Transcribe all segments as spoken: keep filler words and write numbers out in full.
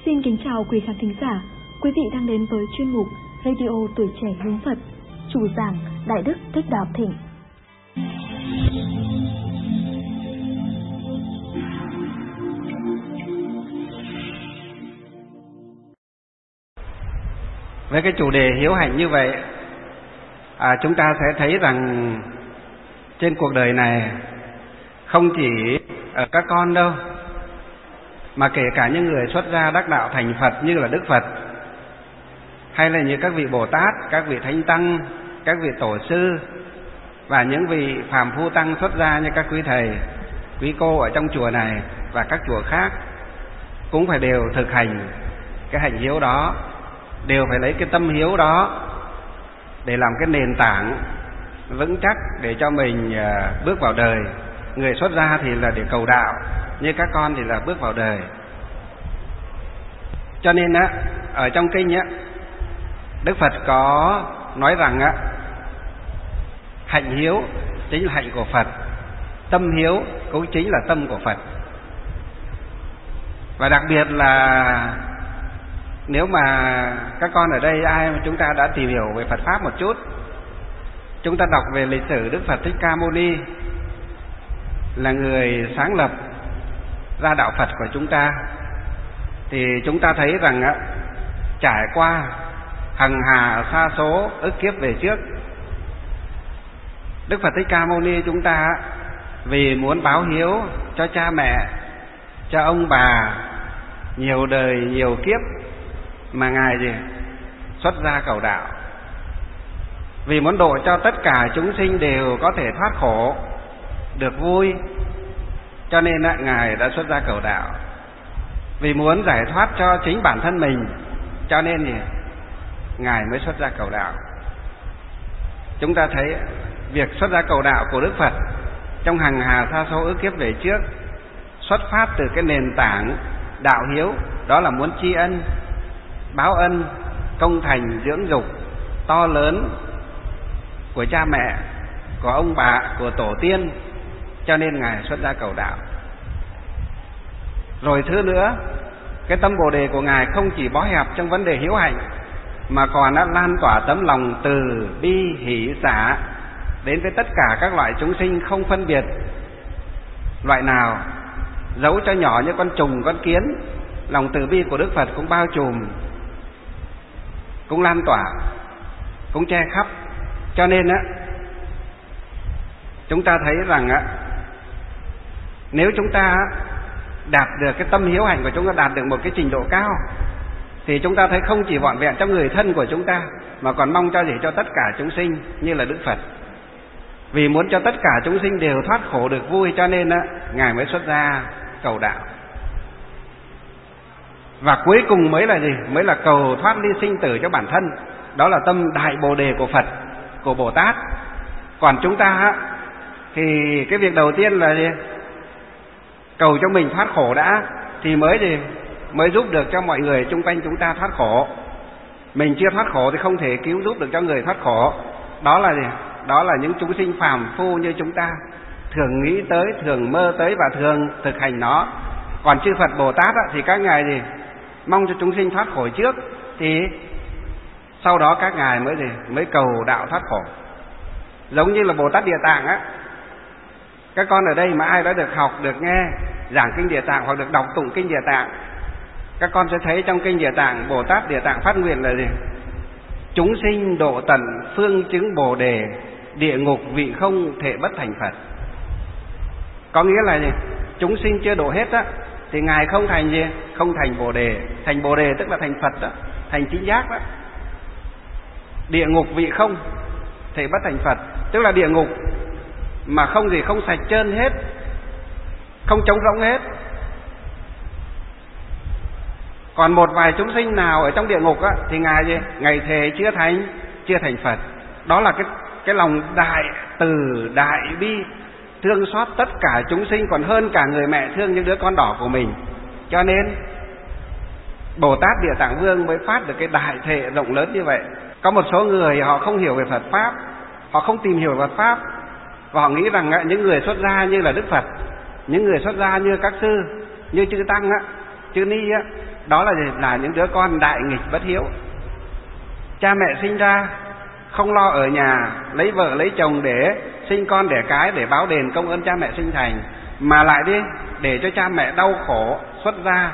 Xin kính chào quý khán thính giả. Quý vị đang đến với chuyên mục Radio Tuổi Trẻ Hướng Phật. Chủ giảng Đại Đức Thích Đạo Thịnh. Với cái chủ đề hiếu hạnh như vậy, à, chúng ta sẽ thấy rằng trên cuộc đời này không chỉ ở các con đâu, mà kể cả những người xuất gia đắc đạo thành Phật như là Đức Phật, hay là như các vị Bồ Tát, các vị Thánh Tăng, các vị Tổ sư, và những vị phàm phu tăng xuất gia như các quý thầy, quý cô ở trong chùa này và các chùa khác, cũng phải đều thực hành cái hạnh hiếu đó, đều phải lấy cái tâm hiếu đó để làm cái nền tảng vững chắc để cho mình bước vào đời. Người xuất gia thì là để cầu đạo, như các con thì là bước vào đời. Cho nên á, ở trong kinh á, Đức Phật có nói rằng á, hạnh hiếu chính là hạnh của Phật, tâm hiếu cũng chính là tâm của Phật. Và đặc biệt là nếu mà các con ở đây ai mà chúng ta đã tìm hiểu về Phật Pháp một chút, chúng ta đọc về lịch sử Đức Phật Thích Ca Mâu Ni, là người sáng lập ra đạo Phật của chúng ta, thì chúng ta thấy rằng á, trải qua hằng hà sa số ức kiếp về trước, Đức Phật Thích Ca Mâu Ni chúng ta vì muốn báo hiếu cho cha mẹ, cho ông bà nhiều đời nhiều kiếp mà Ngài gì xuất gia cầu đạo. Vì muốn độ cho tất cả chúng sinh đều có thể thoát khổ, được vui, cho nên á, Ngài đã xuất gia cầu đạo. Vì muốn giải thoát cho chính bản thân mình, cho nên thì Ngài mới xuất gia cầu đạo. Chúng ta thấy việc xuất gia cầu đạo của Đức Phật trong hàng hà sa số ức kiếp về trước xuất phát từ cái nền tảng đạo hiếu, đó là muốn tri ân, báo ân, công thành dưỡng dục to lớn của cha mẹ, của ông bà, của tổ tiên, cho nên Ngài xuất gia cầu đạo. Rồi thứ nữa, cái tâm Bồ đề của Ngài không chỉ bó hẹp trong vấn đề hiếu hạnh, mà còn đã lan tỏa tấm lòng từ bi hỷ xả đến với tất cả các loại chúng sinh, không phân biệt loại nào, dẫu cho nhỏ như con trùng, con kiến, lòng từ bi của Đức Phật cũng bao trùm, cũng lan tỏa, cũng che khắp. Cho nên á, chúng ta thấy rằng á, nếu chúng ta đạt được cái tâm hiếu hạnh của chúng ta, đạt được một cái trình độ cao, thì chúng ta thấy không chỉ vọn vẹn cho người thân của chúng ta, mà còn mong cho gì cho tất cả chúng sinh như là Đức Phật. Vì muốn cho tất cả chúng sinh đều thoát khổ được vui, cho nên á, Ngài mới xuất gia cầu đạo. Và cuối cùng mới là gì? Mới là cầu thoát ly sinh tử cho bản thân. Đó là tâm đại Bồ đề của Phật, của Bồ Tát. Còn chúng ta á, thì cái việc đầu tiên là gì? Cầu cho mình thoát khổ đã, thì mới gì? Mới giúp được cho mọi người xung quanh chúng ta thoát khổ. Mình chưa thoát khổ thì không thể cứu giúp được cho người thoát khổ. Đó là gì? Đó là những chúng sinh phàm phu như chúng ta thường nghĩ tới, thường mơ tới và thường thực hành nó. Còn chư Phật Bồ Tát á, thì các ngài gì? Mong cho chúng sinh thoát khổ trước, thì sau đó các ngài mới gì? Mới cầu đạo thoát khổ. Giống như là Bồ Tát Địa Tạng á, các con ở đây mà ai đã được học, được nghe giảng kinh Địa Tạng hoặc được đọc tụng kinh Địa Tạng, các con sẽ thấy trong kinh Địa Tạng, Bồ Tát Địa Tạng phát nguyện là gì? Chúng sinh độ tận phương chứng Bồ đề, địa ngục vị không thể bất thành Phật. Có nghĩa là gì? Chúng sinh chưa độ hết á, thì Ngài không thành gì? Không thành Bồ đề. Thành Bồ đề tức là thành Phật đó, thành chính giác đó. Địa ngục vị không thể bất thành Phật, tức là địa ngục mà không gì, không sạch trơn hết, không trống rỗng hết. Còn một vài chúng sinh nào ở trong địa ngục á, thì Ngài gì? Ngài thề chưa thành, chưa thành Phật. Đó là cái cái lòng đại từ, đại bi, thương xót tất cả chúng sinh còn hơn cả người mẹ thương những đứa con đỏ của mình. Cho nên Bồ Tát Địa Tạng Vương mới phát được cái đại thệ rộng lớn như vậy. Có một số người họ không hiểu về Phật Pháp, họ không tìm hiểu Phật Pháp, và họ nghĩ rằng những người xuất gia như là Đức Phật, những người xuất gia như các sư, như chư Tăng á, chữ ni á, đó là gì? Là những đứa con đại nghịch bất hiếu. Cha mẹ sinh ra không lo ở nhà lấy vợ lấy chồng để sinh con đẻ cái để báo đền công ơn cha mẹ sinh thành, mà lại đi để cho cha mẹ đau khổ xuất gia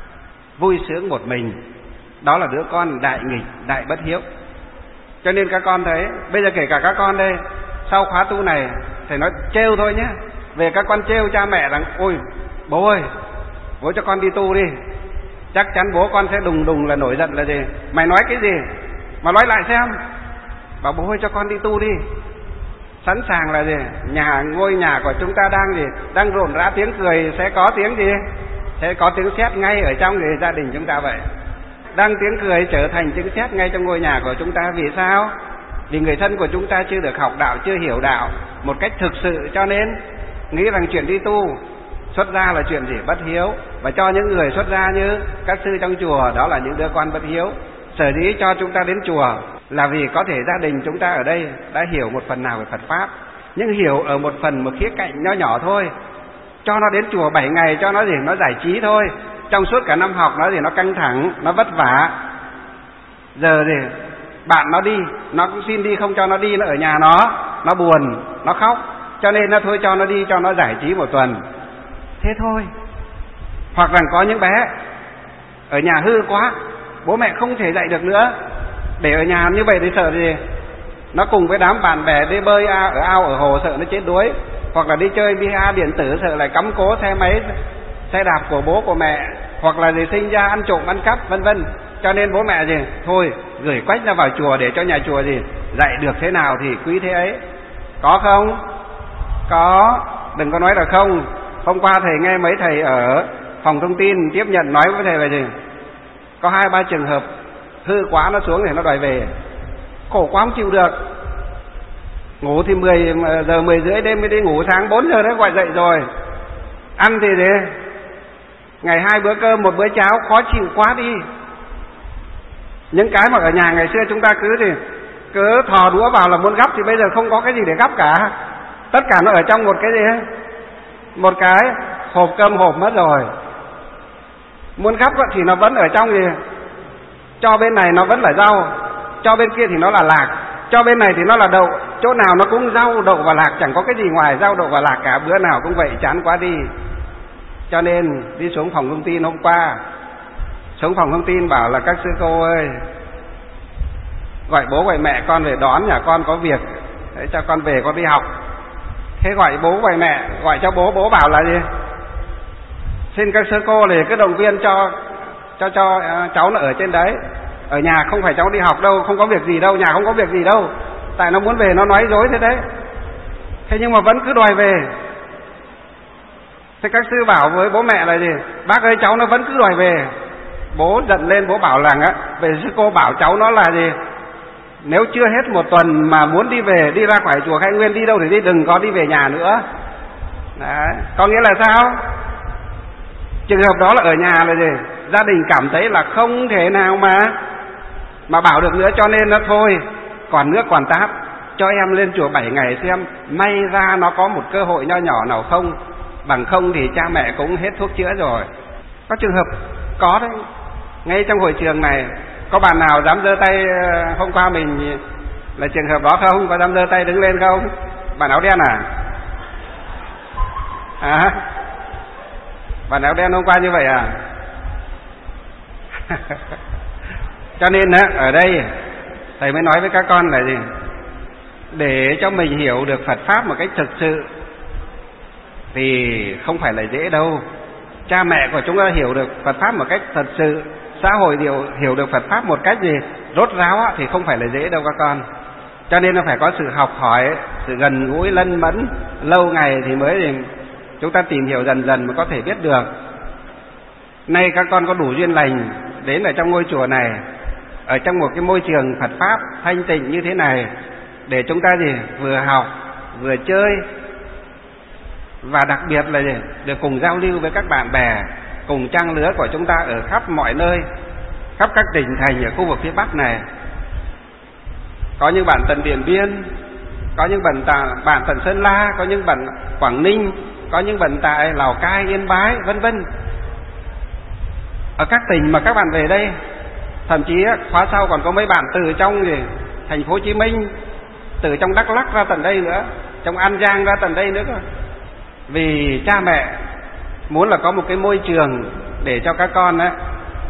vui sướng một mình. Đó là đứa con đại nghịch, đại bất hiếu. Cho nên các con thấy, bây giờ kể cả các con đây, sau khóa tu này thầy nói trêu thôi nhé, về các con trêu cha mẹ rằng ôi bố ơi, bố cho con đi tu đi, chắc chắn bố con sẽ đùng đùng là nổi giận là gì, mày nói cái gì mà nói lại xem, bảo bố ơi cho con đi tu đi. Sẵn sàng là gì, nhà ngôi nhà của chúng ta đang gì, đang rộn rã tiếng cười, sẽ có tiếng gì, sẽ có tiếng sét ngay ở trong người gia đình chúng ta vậy. Đang tiếng cười trở thành tiếng sét ngay trong ngôi nhà của chúng ta. Vì sao? Vì người thân của chúng ta chưa được học đạo, chưa hiểu đạo một cách thực sự, cho nên nghĩ rằng chuyện đi tu xuất gia là chuyện gì bất hiếu, và cho những người xuất gia như các sư trong chùa đó là những đứa con bất hiếu. Sở dĩ cho chúng ta đến chùa là vì có thể gia đình chúng ta ở đây đã hiểu một phần nào về Phật Pháp, nhưng hiểu ở một phần, một khía cạnh nhỏ nhỏ thôi. Cho nó đến chùa bảy ngày cho nó gì, nó giải trí thôi. Trong suốt cả năm học nó gì, nó căng thẳng, nó vất vả. Giờ thì bạn nó đi, nó cũng xin đi, không cho nó đi, nó ở nhà nó, nó buồn, nó khóc, cho nên nó thôi cho nó đi, cho nó giải trí một tuần. Thế thôi. Hoặc rằng có những bé ở nhà hư quá, bố mẹ không thể dạy được nữa, để ở nhà như vậy thì sợ gì, nó cùng với đám bạn bè đi bơi ở ao ở hồ sợ nó chết đuối, hoặc là đi chơi bia điện tử sợ lại cắm cố xe máy xe đạp của bố của mẹ, hoặc là gì sinh ra ăn trộm ăn cắp vân vân. Cho nên bố mẹ gì thôi gửi quách ra vào chùa để cho nhà chùa gì dạy được thế nào thì quý thế ấy. Có không? Có. Đừng có nói là không. Hôm qua thầy nghe mấy thầy ở phòng thông tin tiếp nhận nói với thầy về gì, có hai ba trường hợp hư quá nó xuống thì nó đòi về, khổ quá không chịu được. Ngủ thì mười giờ mười rưỡi đêm mới đi ngủ, sáng bốn giờ đã gọi dậy rồi. Ăn thì thế ngày hai bữa cơm một bữa cháo, khó chịu quá đi. Những cái mà ở nhà ngày xưa chúng ta cứ thì cứ thò đũa vào là muốn gắp, thì bây giờ không có cái gì để gắp cả. Tất cả nó ở trong một cái gì ấy, một cái hộp cơm hộp mất rồi. Muốn gắp thì nó vẫn ở trong gì, cho bên này nó vẫn là rau, cho bên kia thì nó là lạc, cho bên này thì nó là đậu. Chỗ nào nó cũng rau đậu và lạc, chẳng có cái gì ngoài rau đậu và lạc cả. Bữa nào cũng vậy, chán quá đi. Cho nên đi xuống phòng thông tin hôm qua, xuống phòng thông tin bảo là các sư cô ơi, gọi bố gọi mẹ con về đón, nhà con có việc, để cho con về con đi học. Thế gọi bố gọi mẹ, gọi cho bố, bố bảo là gì, xin các sư cô thì cứ động viên cho cho cho uh, cháu nó ở trên đấy, ở nhà không phải cháu đi học đâu, không có việc gì đâu, nhà không có việc gì đâu, tại nó muốn về nó nói dối thế đấy. Thế nhưng mà vẫn cứ đòi về. Thế các sư bảo với bố mẹ là gì, bác ơi cháu nó vẫn cứ đòi về. Bố giận lên, bố bảo rằng á, về sư cô bảo cháu nó là gì, nếu chưa hết một tuần mà muốn đi về, đi ra khỏi chùa Khai Nguyên đi đâu thì đi, đừng có đi về nhà nữa. Đấy, có nghĩa là sao? Trường hợp đó là ở nhà là gì, gia đình cảm thấy là không thể nào mà mà bảo được nữa, cho nên nó thôi, còn nước còn tát, cho em lên chùa bảy ngày xem may ra nó có một cơ hội nho nhỏ nào không, bằng không thì cha mẹ cũng hết thuốc chữa rồi. Có trường hợp có đấy, ngay trong hội trường này. Có bạn nào dám giơ tay hôm qua mình là trường hợp đó không? Có dám giơ tay đứng lên không? Bạn áo đen à? À, bạn áo đen hôm qua như vậy à? Cho nên á, ở đây thầy mới nói với các con là gì, để cho mình hiểu được Phật Pháp một cách thực sự thì không phải là dễ đâu. Cha mẹ của chúng ta hiểu được Phật Pháp một cách thật sự, xã hội hiểu, hiểu được Phật Pháp một cách gì rốt ráo thì không phải là dễ đâu các con. Cho nên nó phải có sự học hỏi, sự gần gũi lân mẫn lâu ngày thì mới thì chúng ta tìm hiểu dần dần mới có thể biết được. Nay các con có đủ duyên lành đến ở trong ngôi chùa này, ở trong một cái môi trường Phật Pháp thanh tịnh như thế này, để chúng ta gì vừa học vừa chơi, và đặc biệt là gì, được cùng giao lưu với các bạn bè cùng trang lứa của chúng ta ở khắp mọi nơi, khắp các tỉnh thành ở khu vực phía Bắc này. Có những bạn tận Điện Biên, có những bạn tại bạn tận Sơn La, có những bạn Quảng Ninh, có những bạn tại Lào Cai, Yên Bái, vân vân. Ở các tỉnh mà các bạn về đây, thậm chí khóa sau còn có mấy bạn từ trong gì thành phố Hồ Chí Minh, từ trong Đắk Lắk ra tận đây nữa, trong An Giang ra tận đây nữa cơ. Vì cha mẹ muốn là có một cái môi trường để cho các con ấy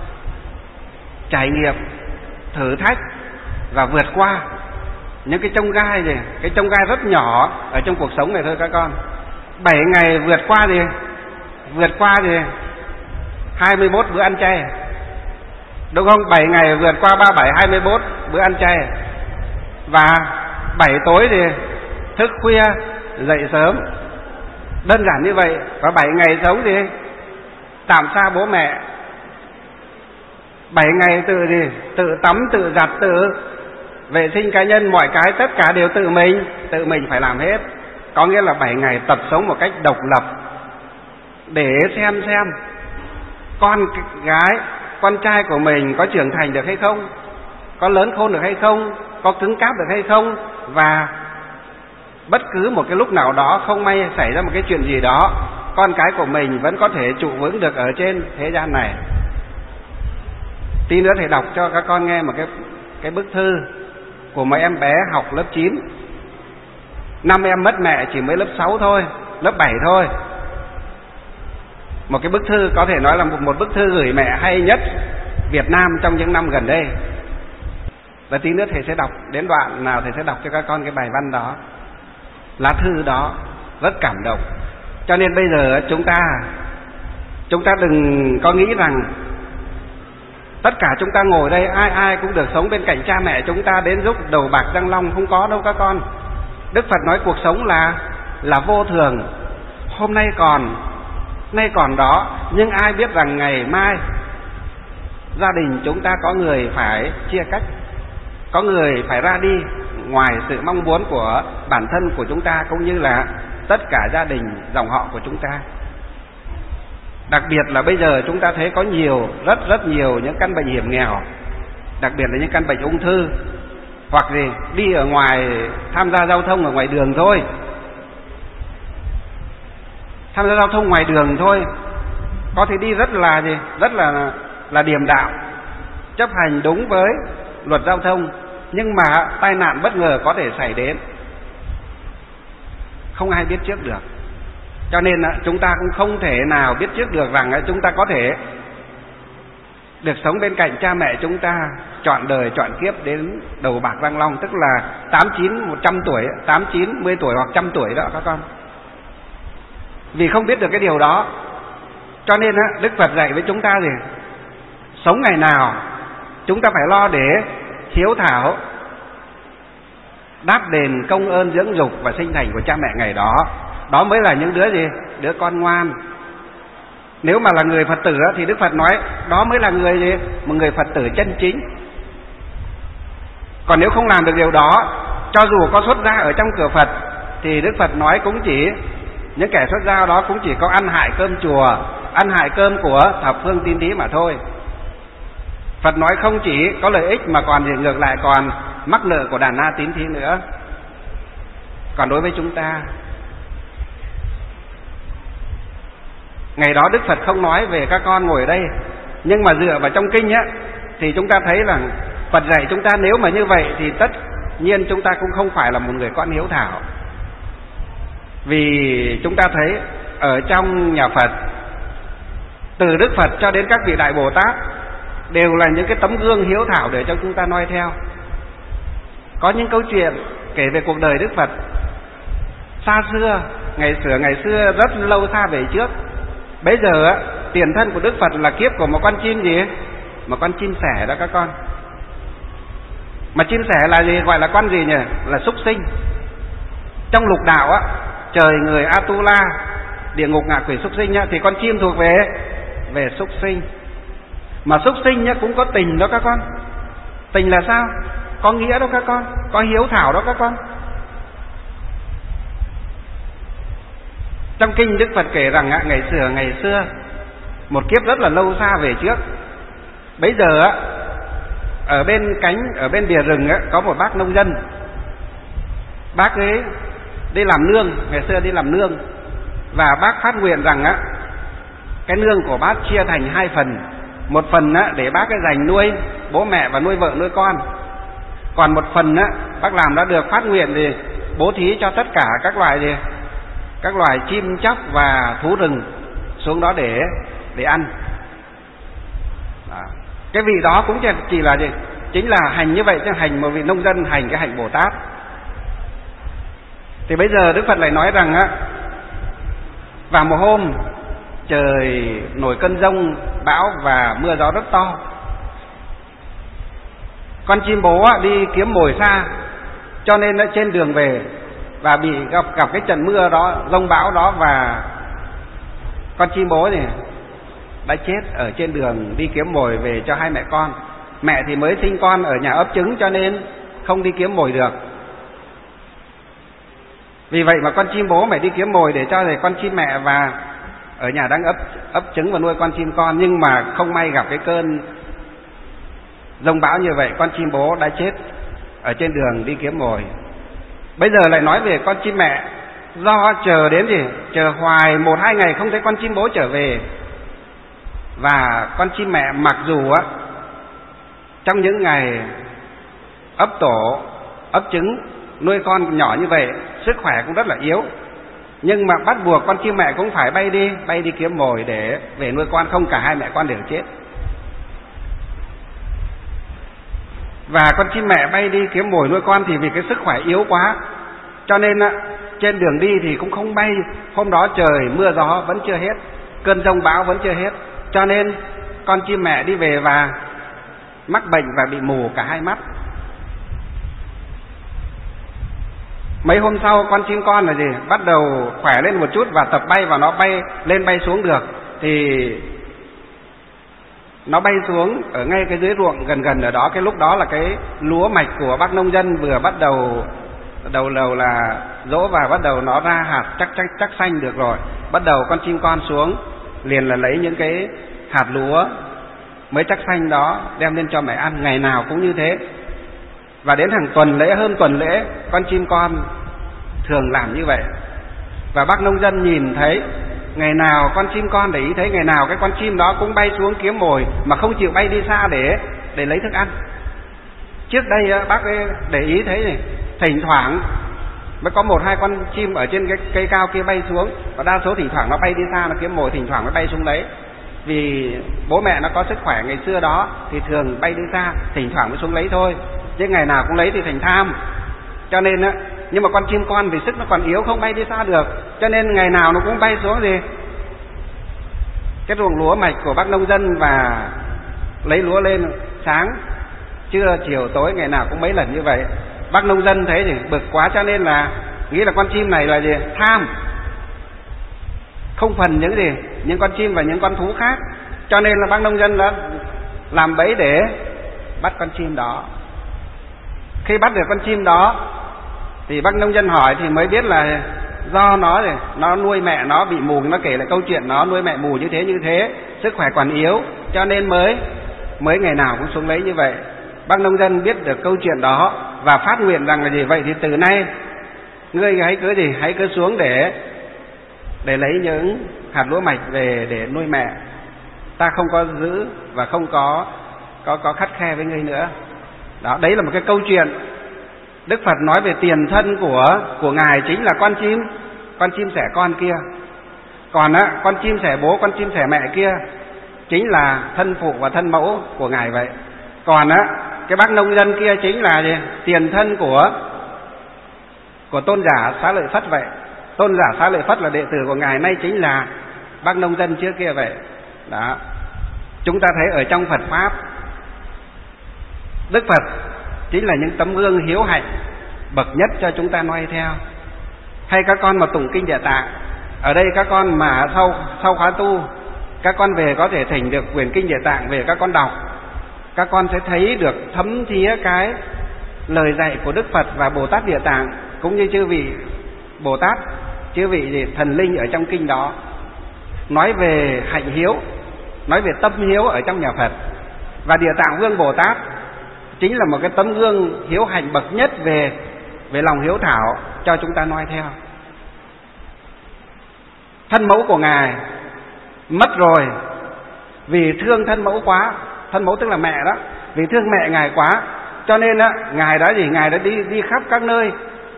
trải nghiệm, thử thách và vượt qua những cái chông gai gì, cái chông gai rất nhỏ ở trong cuộc sống này thôi các con. Bảy ngày vượt qua gì, vượt qua gì hai mươi mốt bữa ăn chay, đúng không? Bảy ngày vượt qua ba bảy hai mươi mốt bữa ăn chay, và bảy tối thì thức khuya dậy sớm, đơn giản như vậy. Và bảy ngày sống gì tạm xa bố mẹ, bảy ngày tự gì tự tắm, tự giặt, tự vệ sinh cá nhân, mọi cái tất cả đều tự mình tự mình phải làm hết. Có nghĩa là bảy ngày tập sống một cách độc lập, để xem xem con gái, con trai của mình có trưởng thành được hay không, có lớn khôn được hay không, có cứng cáp được hay không. Và bất cứ một cái lúc nào đó không may xảy ra một cái chuyện gì đó, con cái của mình vẫn có thể trụ vững được ở trên thế gian này. Tí nữa thầy đọc cho các con nghe một cái cái bức thư của mấy em bé học lớp chín. Năm em mất mẹ chỉ mới lớp sáu thôi, lớp bảy thôi. Một cái bức thư có thể nói là một, một bức thư gửi mẹ hay nhất Việt Nam trong những năm gần đây. Và tí nữa thầy sẽ đọc đến đoạn nào thầy sẽ đọc cho các con cái bài văn đó. Lá thư đó rất cảm động. Cho nên bây giờ chúng ta Chúng ta đừng có nghĩ rằng tất cả chúng ta ngồi đây ai ai cũng được sống bên cạnh cha mẹ chúng ta đến lúc đầu bạc răng long. Không có đâu các con. Đức Phật nói cuộc sống là là vô thường. Hôm nay còn, nay còn đó, nhưng ai biết rằng ngày mai gia đình chúng ta có người phải chia cách, có người phải ra đi ngoài sự mong muốn của bản thân của chúng ta, cũng như là tất cả gia đình dòng họ của chúng ta. Đặc biệt là bây giờ chúng ta thấy có nhiều, rất rất nhiều những căn bệnh hiểm nghèo, đặc biệt là những căn bệnh ung thư, hoặc gì đi ở ngoài tham gia giao thông ở ngoài đường thôi, tham gia giao thông ngoài đường thôi, có thể đi rất là gì, rất là là điềm đạm, chấp hành đúng với luật giao thông, nhưng mà tai nạn bất ngờ có thể xảy đến, không ai biết trước được. Cho nên chúng ta cũng không thể nào biết trước được rằng chúng ta có thể được sống bên cạnh cha mẹ chúng ta trọn đời trọn kiếp đến đầu bạc răng long, tức là tám chín một trăm tuổi, tám chín mươi tuổi hoặc trăm tuổi đó các con. Vì không biết được cái điều đó, cho nên Đức Phật dạy với chúng ta gì? Sống ngày nào chúng ta phải lo để hiếu thảo, đáp đền công ơn dưỡng dục và sinh thành của cha mẹ ngày đó. Đó mới là những đứa gì? Đứa con ngoan. Nếu mà là người Phật tử thì Đức Phật nói đó mới là người gì? Một người Phật tử chân chính. Còn nếu không làm được điều đó, cho dù có xuất gia ở trong cửa Phật, thì Đức Phật nói cũng chỉ, những kẻ xuất gia đó cũng chỉ có ăn hại cơm chùa, ăn hại cơm của thập phương tín thí mà thôi. Phật nói không chỉ có lợi ích mà còn gì ngược lại còn mắc nợ của đàn na tín thí nữa. Còn đối với chúng ta, ngày đó Đức Phật không nói về các con ngồi ở đây, nhưng mà dựa vào trong kinh á, thì chúng ta thấy rằng Phật dạy chúng ta nếu mà như vậy thì tất nhiên chúng ta cũng không phải là một người con hiếu thảo. Vì chúng ta thấy ở trong nhà Phật, từ Đức Phật cho đến các vị Đại Bồ Tát đều là những cái tấm gương hiếu thảo để cho chúng ta noi theo. Có những câu chuyện kể về cuộc đời Đức Phật xa xưa, ngày xưa ngày xưa rất lâu xa về trước. Bây giờ á, tiền thân của Đức Phật là kiếp của một con chim gì? Một con chim sẻ đó các con. Mà chim sẻ là gì? Gọi là con gì nhỉ? Là súc sinh. Trong lục đạo á, trời người Atula, địa ngục ngạ quỷ súc sinh nhá, thì con chim thuộc về về súc sinh. Mà súc sinh nhá cũng có tình đó các con. Tình là sao? Có nghĩa đó các con, có hiếu thảo đó các con. Trong kinh Đức Phật kể rằng á, ngày xưa ngày xưa một kiếp rất là lâu xa về trước. Bây giờ á, ở bên cánh, ở bên bìa rừng á, có một bác nông dân. Bác ấy đi làm nương, ngày xưa đi làm nương, và bác phát nguyện rằng á, cái nương của bác chia thành hai phần. một phần á, để bác cái dành nuôi bố mẹ và nuôi vợ nuôi con. Còn một phần á, bác làm đã được phát nguyện thì bố thí cho tất cả các loài gì, các loài chim chóc và thú rừng xuống đó để để ăn. Đó. Cái vị đó cũng chỉ là gì, chính là hành như vậy, chứ hành một vị nông dân hành cái hạnh Bồ Tát. Thì bây giờ Đức Phật lại nói rằng á, vào một hôm trời nổi cơn giông bão và mưa gió rất to. Con chim bố đi kiếm mồi xa, cho nên trên đường về và bị gặp gặp cái trận mưa đó, giông bão đó, và con chim bố thì đã chết ở trên đường đi kiếm mồi về cho hai mẹ con. Mẹ thì mới sinh con ở nhà ấp trứng cho nên không đi kiếm mồi được. Vì vậy mà con chim bố phải đi kiếm mồi để cho thì con chim mẹ và ở nhà đang ấp ấp trứng và nuôi con chim con, nhưng mà không may gặp cái cơn giông bão như vậy, con chim bố đã chết ở trên đường đi kiếm mồi. Bây giờ lại nói về con chim mẹ, do chờ đến gì, chờ hoài một hai ngày không thấy con chim bố trở về, và con chim mẹ mặc dù á trong những ngày ấp tổ ấp trứng nuôi con nhỏ như vậy, sức khỏe cũng rất là yếu, nhưng mà bắt buộc con chim mẹ cũng phải bay đi bay đi kiếm mồi để về nuôi con, không cả hai mẹ con đều chết. Và con chim mẹ bay đi kiếm mồi nuôi con thì vì cái sức khỏe yếu quá, cho nên á, trên đường đi thì cũng không bay. Hôm đó trời mưa gió vẫn chưa hết, cơn giông bão vẫn chưa hết, cho nên con chim mẹ đi về và mắc bệnh và bị mù cả hai mắt. Mấy hôm sau con chim con là gì, bắt đầu khỏe lên một chút và tập bay, và nó bay lên bay xuống được. Thì nó bay xuống ở ngay cái dưới ruộng gần gần ở đó. Cái lúc đó là cái lúa mạch của bác nông dân vừa bắt đầu đầu đầu là dỗ, và bắt đầu nó ra hạt chắc chắc chắc xanh được rồi. Bắt đầu con chim con xuống liền là lấy những cái hạt lúa mới chắc xanh đó đem lên cho mẹ ăn, ngày nào cũng như thế. Và đến hàng tuần lễ, hơn tuần lễ, con chim con thường làm như vậy. Và bác nông dân nhìn thấy ngày nào con chim con để ý thấy ngày nào cái con chim đó cũng bay xuống kiếm mồi, mà không chịu bay đi xa để để lấy thức ăn. Trước đây bác ấy để ý thấy này, thỉnh thoảng mới có một hai con chim ở trên cái cây cao kia bay xuống, và đa số thỉnh thoảng nó bay đi xa nó kiếm mồi, thỉnh thoảng nó bay xuống lấy. Vì bố mẹ nó có sức khỏe ngày xưa đó thì thường bay đi xa, thỉnh thoảng mới xuống lấy thôi, chứ ngày nào cũng lấy thì thành tham. Cho nên á, nhưng mà con chim con vì sức nó còn yếu không bay đi xa được, cho nên ngày nào nó cũng bay xuống gì cái ruộng lúa mạch của bác nông dân và lấy lúa lên sáng trưa chiều tối, ngày nào cũng mấy lần như vậy. Bác nông dân thấy thì bực quá, cho nên là nghĩ là con chim này là gì, tham, không phần những gì những con chim và những con thú khác, cho nên là bác nông dân đã làm bẫy để bắt con chim đó. Khi bắt được con chim đó thì bác nông dân hỏi thì mới biết là do nó thì nó nuôi mẹ nó bị mù. Nó kể lại câu chuyện nó nuôi mẹ mù như thế như thế, sức khỏe còn yếu, cho nên mới mới ngày nào cũng xuống lấy như vậy. Bác nông dân biết được câu chuyện đó và phát nguyện rằng là gì, vậy thì từ nay ngươi hãy cứ gì hãy cứ xuống để để lấy những hạt lúa mạch về để nuôi mẹ. Ta không có giữ và không có có có khắt khe với ngươi nữa. Đó, đấy là một cái câu chuyện Đức Phật nói về tiền thân của của ngài chính là con chim, con chim sẻ con kia. Còn á, con chim sẻ bố, con chim sẻ mẹ kia chính là thân phụ và thân mẫu của ngài vậy. Còn á, cái bác nông dân kia chính là gì? Tiền thân của của tôn giả Xá Lợi Phất vậy. Tôn giả Xá Lợi Phất là đệ tử của ngài, nay chính là bác nông dân trước kia vậy. Đó. Chúng ta thấy ở trong Phật pháp, Đức Phật chính là những tấm gương hiếu hạnh bậc nhất cho chúng ta noi theo. Hay các con mà tụng kinh Địa Tạng, ở đây các con mà sau sau khóa tu, các con về có thể thỉnh được quyển kinh Địa Tạng về các con đọc, các con sẽ thấy được thấm thía cái lời dạy của Đức Phật và Bồ Tát Địa Tạng, cũng như chư vị Bồ Tát, chư vị gì thần linh ở trong kinh đó, nói về hạnh hiếu, nói về tâm hiếu ở trong nhà Phật. Và Địa Tạng Vương Bồ Tát chính là một cái tấm gương hiếu hạnh bậc nhất về về lòng hiếu thảo cho chúng ta noi theo. Thân mẫu của ngài mất rồi, vì thương thân mẫu quá, thân mẫu tức là mẹ đó, vì thương mẹ Ngài quá, cho nên á Ngài đã gì? Ngài đã đi đi khắp các nơi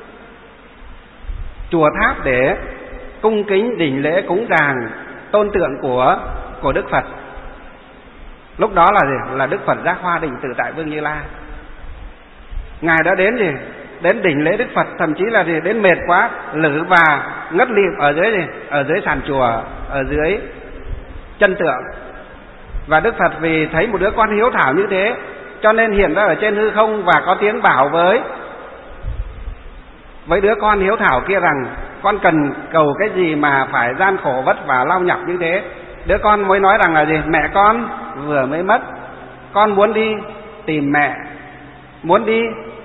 chùa tháp để cung kính đảnh lễ cúng dường tôn tượng của của Đức Phật. Lúc đó là gì? Là Đức Phật Giác Hoa Định Tự Tại Vương Như Lai. Ngài đã đến gì? Đến đảnh lễ Đức Phật, thậm chí là gì? Đến mệt quá lử và ngất lịm ở dưới gì? Ở dưới sàn chùa, ở dưới chân tượng. Và Đức Phật vì thấy một đứa con hiếu thảo như thế, cho nên hiện ra ở trên hư không và có tiếng bảo với với đứa con hiếu thảo kia rằng: con cần cầu cái gì mà phải gian khổ vất vả lao nhọc như thế? Đứa con mới nói rằng là gì? Mẹ con vừa mới mất, con muốn đi tìm mẹ, muốn đi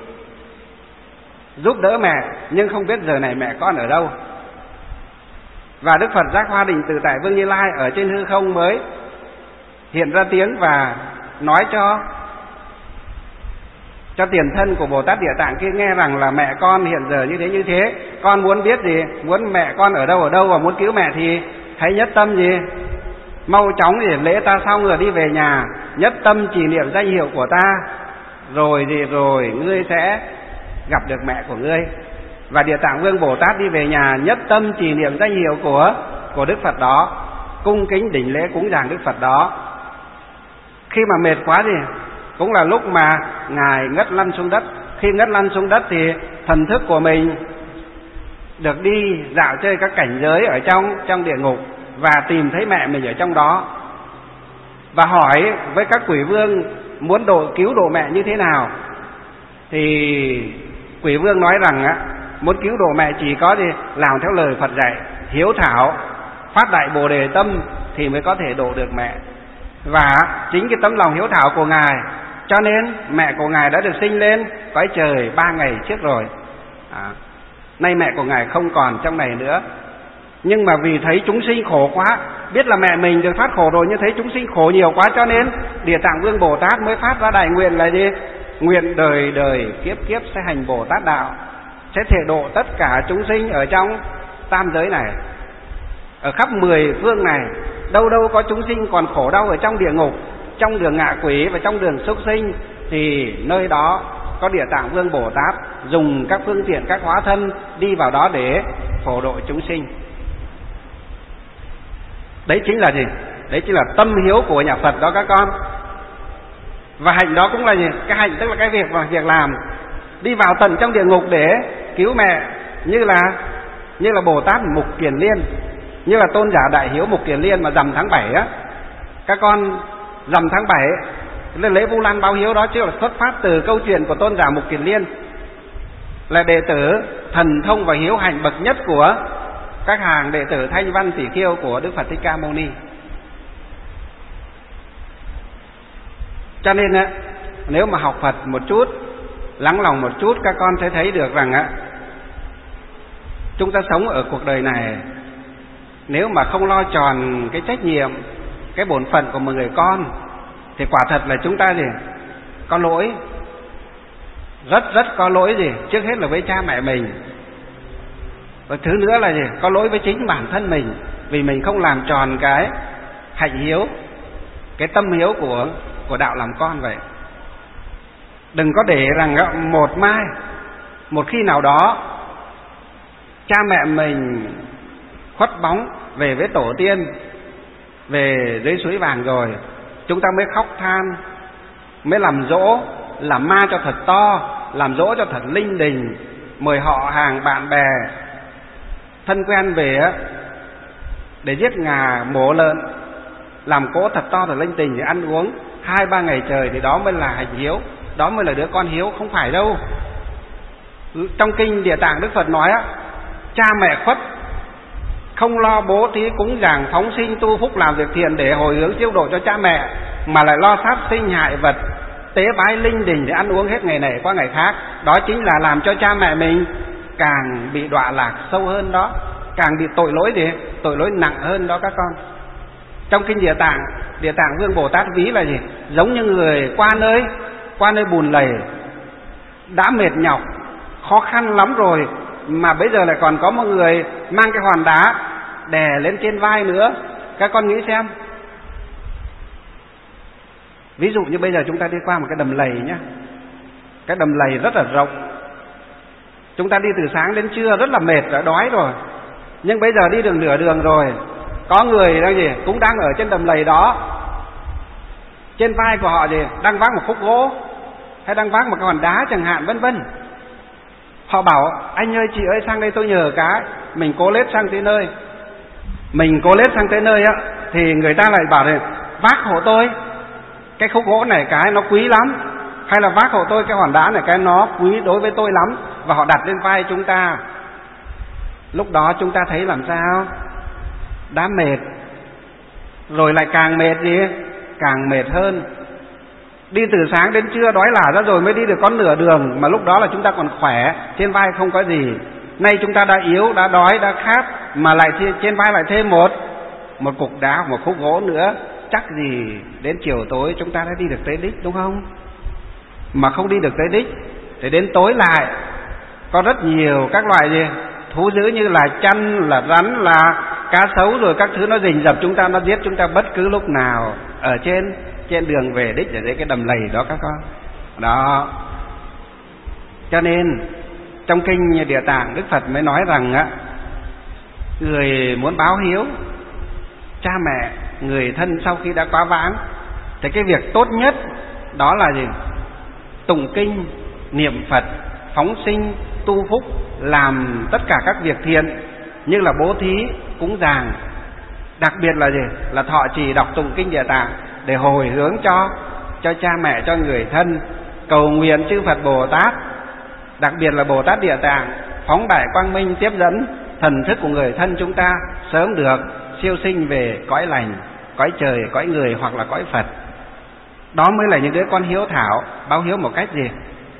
giúp đỡ mẹ, nhưng không biết giờ này mẹ con ở đâu. Và Đức Phật Giác Hoa Định Tự Tại Vương Như Lai ở trên hư không mới hiện ra tiếng và nói cho cho tiền thân của Bồ Tát Địa Tạng kia nghe rằng là mẹ con hiện giờ như thế như thế, con muốn biết gì, muốn mẹ con ở đâu ở đâu và muốn cứu mẹ thì hãy nhất tâm gì, mau chóng để lễ ta xong rồi đi về nhà, nhất tâm trì niệm danh hiệu của ta, rồi gì rồi ngươi sẽ gặp được mẹ của ngươi. Và Địa Tạng Vương Bồ Tát đi về nhà, nhất tâm trì niệm danh hiệu của của Đức Phật đó, cung kính đảnh lễ cúng dường Đức Phật đó. Khi mà mệt quá thì cũng là lúc mà Ngài ngất lăn xuống đất. Khi ngất lăn xuống đất thì thần thức của mình được đi dạo chơi các cảnh giới ở trong trong địa ngục và tìm thấy mẹ mình ở trong đó, và hỏi với các quỷ vương muốn độ cứu độ mẹ như thế nào. Thì quỷ vương nói rằng á, muốn cứu độ mẹ chỉ có gì làm theo lời Phật dạy, hiếu thảo, phát đại bồ đề tâm thì mới có thể độ được mẹ. Và chính cái tấm lòng hiếu thảo của Ngài, cho nên mẹ của Ngài đã được sinh lên cõi trời ba ngày trước rồi. à, Nay mẹ của Ngài không còn trong này nữa, nhưng mà vì thấy chúng sinh khổ quá, biết là mẹ mình được thoát khổ rồi, nhưng thấy chúng sinh khổ nhiều quá, cho nên Địa Tạng Vương Bồ Tát mới phát ra đại nguyện là gì? Nguyện đời đời kiếp kiếp sẽ hành Bồ Tát đạo, sẽ thể độ tất cả chúng sinh ở trong tam giới này, ở khắp mười phương này. Đâu đâu có chúng sinh còn khổ đau ở trong địa ngục, trong đường ngạ quỷ và trong đường súc sinh, thì nơi đó có Địa Tạng Vương Bồ Tát dùng các phương tiện, các hóa thân đi vào đó để phổ độ chúng sinh. Đấy chính là gì? Đấy chính là tâm hiếu của nhà Phật đó các con. Và hạnh đó cũng là gì? Cái hạnh tức là cái việc và việc làm, đi vào tận trong địa ngục để cứu mẹ, như là như là Bồ Tát Mục Kiền Liên, như là tôn giả Đại Hiếu Mục Kiền Liên mà rằm tháng bảy á, các con rằm tháng bảy lên lễ Vu Lan báo hiếu đó, chứ là xuất phát từ câu chuyện của tôn giả Mục Kiền Liên, là đệ tử thần thông và hiếu hạnh bậc nhất của các hàng đệ tử Thanh Văn Tỷ Khiêu của Đức Phật Thích Ca Mâu Ni. Cho nên á, nếu mà học Phật một chút, lắng lòng một chút, các con sẽ thấy được rằng á, chúng ta sống ở cuộc đời này, nếu mà không lo tròn cái trách nhiệm, cái bổn phận của một người con, thì quả thật là chúng ta gì? Có lỗi, rất rất có lỗi gì? Trước hết là với cha mẹ mình, và thứ nữa là gì? Có lỗi với chính bản thân mình, vì mình không làm tròn cái hạnh hiếu, cái tâm hiếu của của đạo làm con vậy. Đừng có để rằng một mai, một khi nào đó cha mẹ mình khuất bóng về với tổ tiên, về dưới suối vàng rồi, chúng ta mới khóc than, mới làm dỗ, làm ma cho thật to, làm dỗ cho thật linh đình, mời họ hàng bạn bè thân quen về để giết gà mổ lợn, làm cỗ thật to thật linh đình để ăn uống hai ba ngày trời, thì đó mới là hạnh hiếu, đó mới là đứa con hiếu. Không phải đâu. Trong kinh Địa Tạng Đức Phật nói á, cha mẹ khuất không lo bố thí cúng dường phóng sinh tu phúc làm việc thiện để hồi hướng chiếu độ cho cha mẹ, mà lại lo sát sinh hại vật, tế bái linh đình để ăn uống hết ngày này qua ngày khác, đó chính là làm cho cha mẹ mình càng bị đọa lạc sâu hơn đó, càng bị tội lỗi để tội lỗi nặng hơn đó các con. Trong kinh Địa Tạng, Địa Tạng Vương Bồ Tát ví là gì? Giống như người qua nơi qua nơi bùn lầy, đã mệt nhọc, khó khăn lắm rồi, mà bây giờ lại còn có một người mang cái hòn đá đè lên trên vai nữa. Các con nghĩ xem, Ví dụ như bây giờ chúng ta đi qua một cái đầm lầy nhé. Cái đầm lầy rất là rộng. Chúng ta đi từ sáng đến trưa rất là mệt, đã đói rồi. Nhưng bây giờ đi đường nửa đường rồi, có người đang gì cũng đang ở trên đầm lầy đó. Trên vai của họ gì đang vác một khúc gỗ, hay đang vác một cái hòn đá chẳng hạn, vân vân. Họ bảo anh ơi chị ơi sang đây tôi nhờ cái. Mình cố lết sang tới nơi. Mình cố lết sang tới nơi á, thì người ta lại bảo này, vác hộ tôi cái khúc gỗ này cái nó quý lắm, hay là vác hộ tôi cái hòn đá này cái nó quý đối với tôi lắm. Và họ đặt lên vai chúng ta. Lúc đó chúng ta thấy làm sao? Đã mệt rồi lại càng mệt gì? Càng mệt hơn. Đi từ sáng đến trưa đói lả ra rồi mới đi được có nửa đường, mà lúc đó là chúng ta còn khỏe, trên vai không có gì. Nay chúng ta đã yếu, đã đói, đã khát, mà lại trên vai lại thêm một một cục đá, một khúc gỗ nữa. Chắc gì đến chiều tối chúng ta đã đi được tới đích, đúng không? Mà không đi được tới đích thì đến tối lại có rất nhiều các loại gì thú dữ, như là chăn, là rắn, là cá sấu, rồi các thứ nó rình rập chúng ta, nó giết chúng ta bất cứ lúc nào ở trên trên đường về đích, ở dưới cái đầm lầy đó các con. Đó. Cho nên trong kinh Địa Tạng, Đức Phật mới nói rằng á, người muốn báo hiếu cha mẹ, người thân sau khi đã quá vãng, thì cái việc tốt nhất đó là gì? Tụng kinh, niệm Phật, phóng sinh, tu phúc, làm tất cả các việc thiện, như là bố thí, cúng dường. Đặc biệt là gì? Là thọ trì đọc tụng kinh Địa Tạng để hồi hướng cho cho cha mẹ, cho người thân, cầu nguyện chư Phật Bồ Tát, đặc biệt là Bồ Tát Địa Tạng phóng đại quang minh tiếp dẫn thần thức của người thân chúng ta sớm được siêu sinh về cõi lành, cõi trời, cõi người hoặc là cõi Phật. Đó mới là những đứa con hiếu thảo, báo hiếu một cách gì?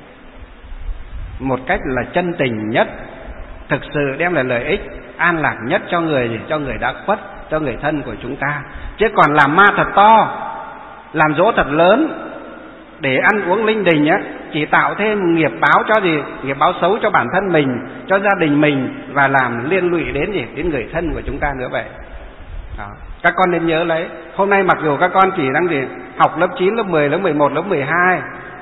Một cách là chân tình nhất, thực sự đem lại lợi ích an lạc nhất cho người gì? Cho người đã khuất, cho người thân của chúng ta. Chứ còn làm ma thật to, làm dỗ thật lớn để ăn uống linh đình á, chỉ tạo thêm nghiệp báo cho gì? Nghiệp báo xấu cho bản thân mình, cho gia đình mình, và làm liên lụy đến gì? Đến người thân của chúng ta nữa vậy. Đó. Các con nên nhớ lấy, hôm nay mặc dù các con chỉ đang gì? Học lớp chín, lớp mười, lớp mười một, lớp mười hai,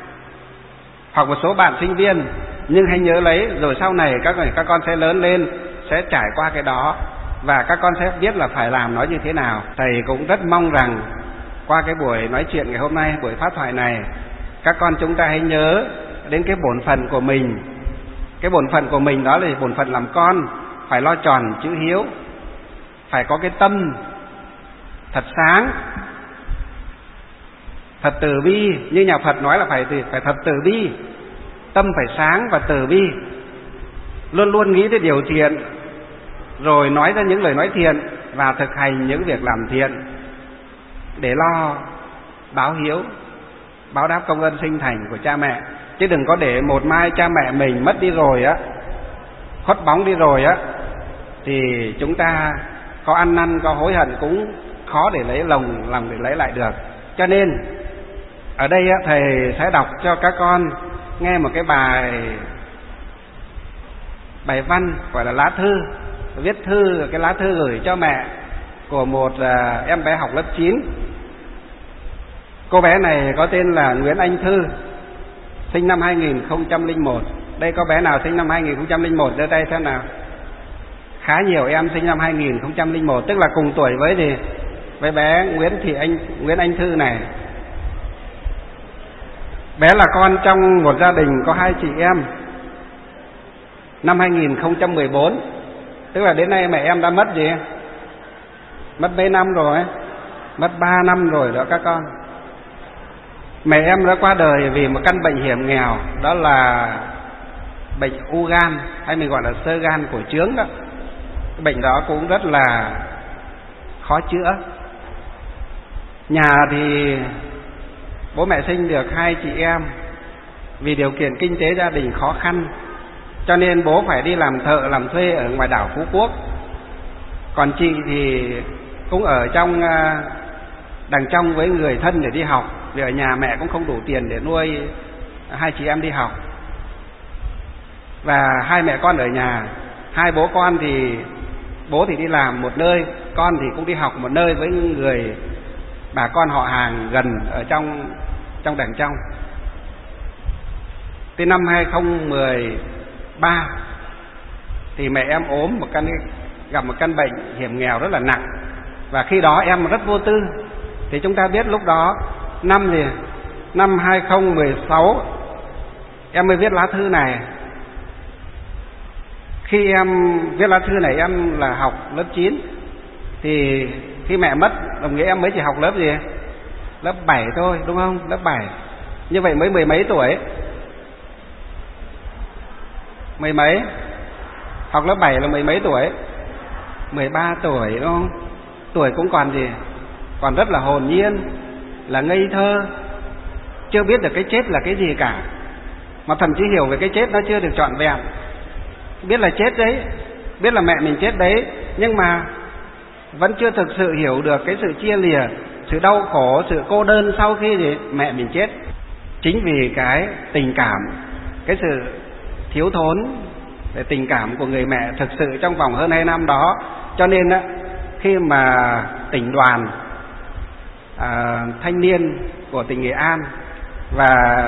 hoặc một số bạn sinh viên, nhưng hãy nhớ lấy, rồi sau này các các con sẽ lớn lên, sẽ trải qua cái đó, và các con sẽ biết là phải làm nó như thế nào. Thầy cũng rất mong rằng qua cái buổi nói chuyện ngày hôm nay, buổi pháp thoại này, các con chúng ta hãy nhớ đến cái bổn phận của mình. Cái bổn phận của mình đó là bổn phận làm con, phải lo tròn chữ hiếu, phải có cái tâm thật sáng, thật từ bi. Như nhà Phật nói là phải phải thật từ bi, tâm phải sáng và từ bi, luôn luôn nghĩ tới điều thiện, rồi nói ra những lời nói thiện và thực hành những việc làm thiện để lo báo hiếu, báo đáp công ơn sinh thành của cha mẹ. Chứ đừng có để một mai cha mẹ mình mất đi rồi á, khuất bóng đi rồi á, thì chúng ta có ăn năn, có hối hận cũng khó để lấy lòng lòng để lấy lại được. Cho nên ở đây á, thầy sẽ đọc cho các con nghe một cái bài bài văn gọi là lá thư, viết thư, cái lá thư gửi cho mẹ của một uh, em bé học lớp chín. Cô bé này có tên là Nguyễn Anh Thư, sinh năm hai nghìn không trăm lẻ một. Đây có bé nào sinh năm hai nghìn không trăm lẻ một giơ tay xem nào? Khá nhiều em sinh năm hai nghìn không trăm lẻ một, tức là cùng tuổi với gì? Với bé Nguyễn Thị Anh Nguyễn Anh Thư này. Bé là con trong một gia đình có hai chị em. Năm hai nghìn không trăm mười bốn, tức là đến nay mẹ em đã mất gì? Mất mấy năm rồi? Mất ba năm rồi đó các con. Mẹ em đã qua đời vì một căn bệnh hiểm nghèo, đó là bệnh u gan, hay mình gọi là xơ gan cổ trướng đó. Cái bệnh đó cũng rất là khó chữa. Nhà thì bố mẹ sinh được hai chị em, vì điều kiện kinh tế gia đình khó khăn, cho nên bố phải đi làm thợ, làm thuê ở ngoài đảo Phú Quốc. Còn chị thì cũng ở trong đằng trong với người thân để đi học, vì ở nhà mẹ cũng không đủ tiền để nuôi hai chị em đi học. Và hai mẹ con ở nhà, hai bố con thì bố thì đi làm một nơi, con thì cũng đi học một nơi với người bà con họ hàng gần ở trong trong đằng trong. Tới năm hai không một ba thì mẹ em ốm một căn gặp một căn bệnh hiểm nghèo rất là nặng, và khi đó em rất vô tư. Thì chúng ta biết lúc đó năm gì năm hai không một sáu em mới viết lá thư này. Khi em viết lá thư này em là học lớp chín, thì khi mẹ mất đồng nghĩa em mới chỉ học lớp gì lớp bảy thôi, đúng không? Lớp bảy, như vậy mới mười mấy tuổi, mười mấy, học lớp bảy là mười mấy tuổi, mười ba tuổi, đúng không? Tuổi cũng còn gì, còn rất là hồn nhiên, là ngây thơ, chưa biết được cái chết là cái gì cả, mà thậm chí hiểu về cái chết nó chưa được trọn vẹn. Biết là chết đấy, biết là mẹ mình chết đấy, nhưng mà vẫn chưa thực sự hiểu được cái sự chia lìa, sự đau khổ, sự cô đơn sau khi gì mẹ mình chết. Chính vì cái tình cảm, cái sự thiếu thốn về tình cảm của người mẹ thực sự trong vòng hơn hai năm đó, cho nên á, khi mà tỉnh đoàn à, thanh niên của tỉnh Nghệ An và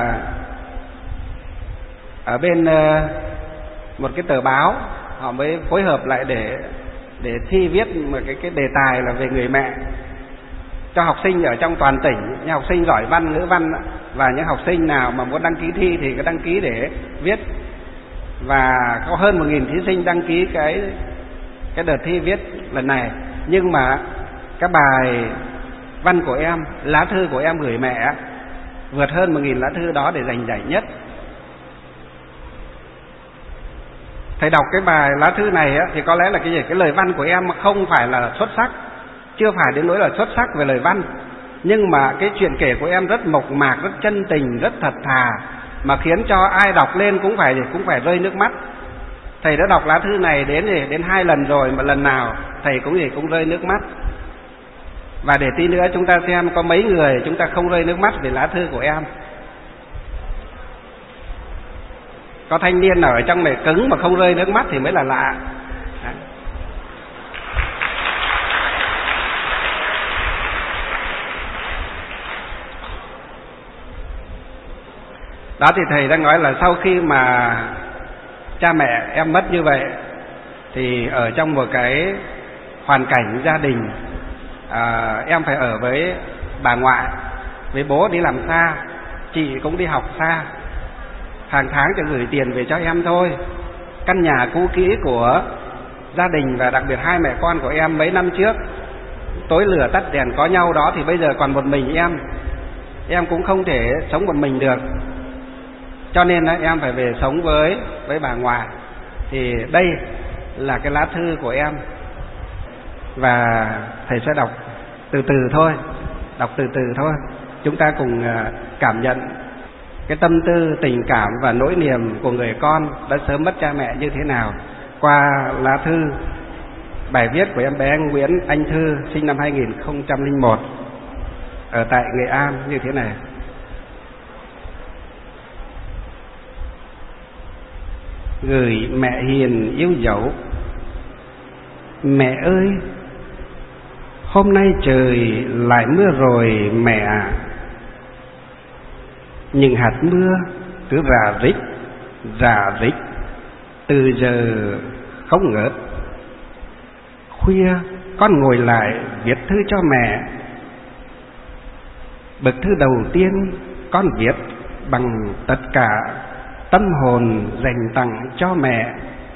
ở bên uh, một cái tờ báo, họ mới phối hợp lại để để thi viết một cái cái đề tài là về người mẹ cho học sinh ở trong toàn tỉnh, những học sinh giỏi văn, ngữ văn, và những học sinh nào mà muốn đăng ký thi thì cứ đăng ký để viết. Và có hơn một nghìn thí sinh đăng ký cái cái đợt thi viết lần này, nhưng mà các bài văn của em, lá thư của em gửi mẹ vượt hơn một nghìn lá thư đó để giành giải nhất. Thầy đọc cái bài lá thư này á, thì có lẽ là cái gì? Cái lời văn của em không phải là xuất sắc, chưa phải đến nỗi là xuất sắc về lời văn, nhưng mà cái chuyện kể của em rất mộc mạc, rất chân tình, rất thật thà, mà khiến cho ai đọc lên cũng phải cũng phải rơi nước mắt. Thầy đã đọc lá thư này đến gì đến hai lần rồi, mà lần nào thầy cũng gì cũng rơi nước mắt. Và để tí nữa chúng ta xem có mấy người chúng ta không rơi nước mắt về lá thư của em. Có thanh niên nào ở trong này cứng mà không rơi nước mắt thì mới là lạ. Đó thì thầy đang nói là sau khi mà cha mẹ em mất như vậy, thì ở trong một cái hoàn cảnh gia đình, à, em phải ở với bà ngoại, với bố đi làm xa, chị cũng đi học xa, hàng tháng chỉ gửi tiền về cho em thôi. Căn nhà cũ kỹ của gia đình và đặc biệt hai mẹ con của em mấy năm trước tối lửa tắt đèn có nhau đó, thì bây giờ còn một mình em, em cũng không thể sống một mình được, cho nên em phải về sống với với bà ngoại. Thì đây là cái lá thư của em, và thầy sẽ đọc từ từ thôi, đọc từ từ thôi. Chúng ta cùng cảm nhận cái tâm tư, tình cảm và nỗi niềm của người con đã sớm mất cha mẹ như thế nào qua lá thư, bài viết của em bé Nguyễn Anh Thư, sinh năm hai nghìn không trăm lẻ một, ở tại Nghệ An như thế này. Gửi mẹ hiền yêu dấu. Mẹ ơi, hôm nay trời lại mưa rồi mẹ ạ. Những hạt mưa cứ rả rích, rả rích từ giờ không ngớt. Khuya con ngồi lại viết thư cho mẹ. Bức thư đầu tiên con viết bằng tất cả tâm hồn dành tặng cho mẹ.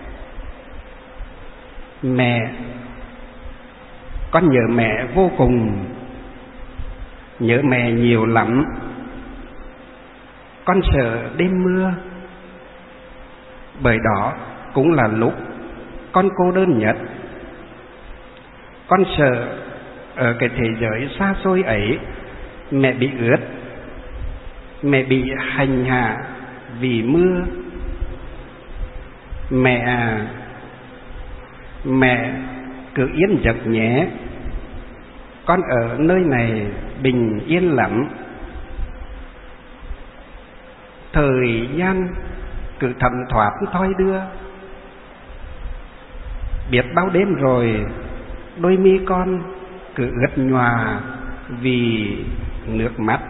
Mẹ, con nhớ mẹ vô cùng, nhớ mẹ nhiều lắm. Con sợ đêm mưa, bởi đó cũng là lúc con cô đơn nhất. Con sợ ở cái thế giới xa xôi ấy mẹ bị ướt, mẹ bị hành hạ vì mưa. Mẹ à, mẹ cứ yên giấc nhé, con ở nơi này bình yên lắm. Thời gian cứ thấm thoát thoi đưa, biết bao đêm rồi đôi mi con cứ ướt nhòa vì nước mắt.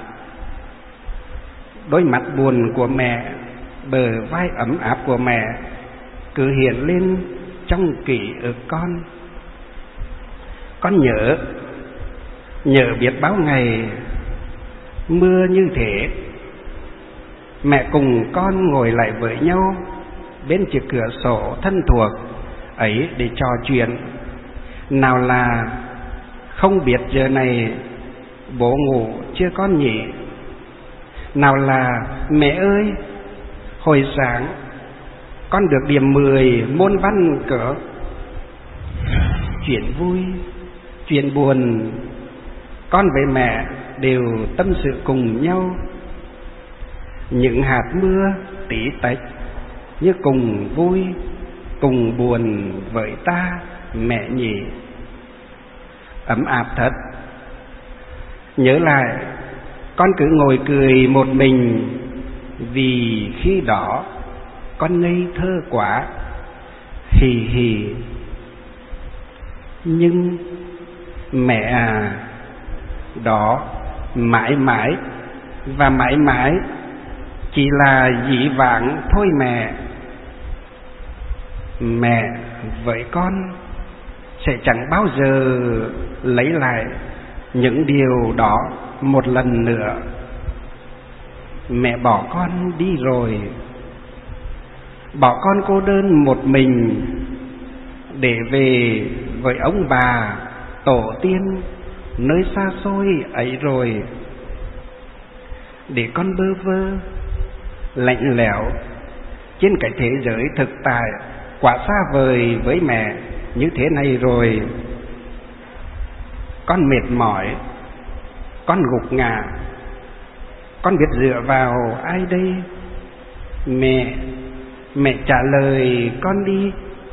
Đôi mắt buồn của mẹ, bờ vai ấm áp của mẹ cứ hiện lên trong ký ức con. Con nhớ, nhớ biết bao ngày mưa như thế, mẹ cùng con ngồi lại với nhau bên chiếc cửa sổ thân thuộc ấy để trò chuyện. Nào là không biết giờ này bố ngủ chưa con nhỉ? Nào là mẹ ơi, hồi sáng con được điểm mười môn văn cỡ. Chuyện vui, chuyện buồn, con với mẹ đều tâm sự cùng nhau. Những hạt mưa tí tách như cùng vui cùng buồn với ta mẹ nhỉ. Ấm áp thật. Nhớ lại con cứ ngồi cười một mình, vì khi đó con ngây thơ quá. Hì hì. Nhưng mẹ à, đó mãi mãi và mãi mãi chỉ là dĩ vãng thôi mẹ. Mẹ với con sẽ chẳng bao giờ lấy lại những điều đó một lần nữa. Mẹ bỏ con đi rồi, bỏ con cô đơn một mình để về với ông bà tổ tiên nơi xa xôi ấy rồi. Để con bơ vơ lạnh lẽo trên cái thế giới thực tại quá xa vời với mẹ như thế này rồi. Con mệt mỏi, con gục ngã, con biết dựa vào ai đây? Mẹ, mẹ trả lời con đi.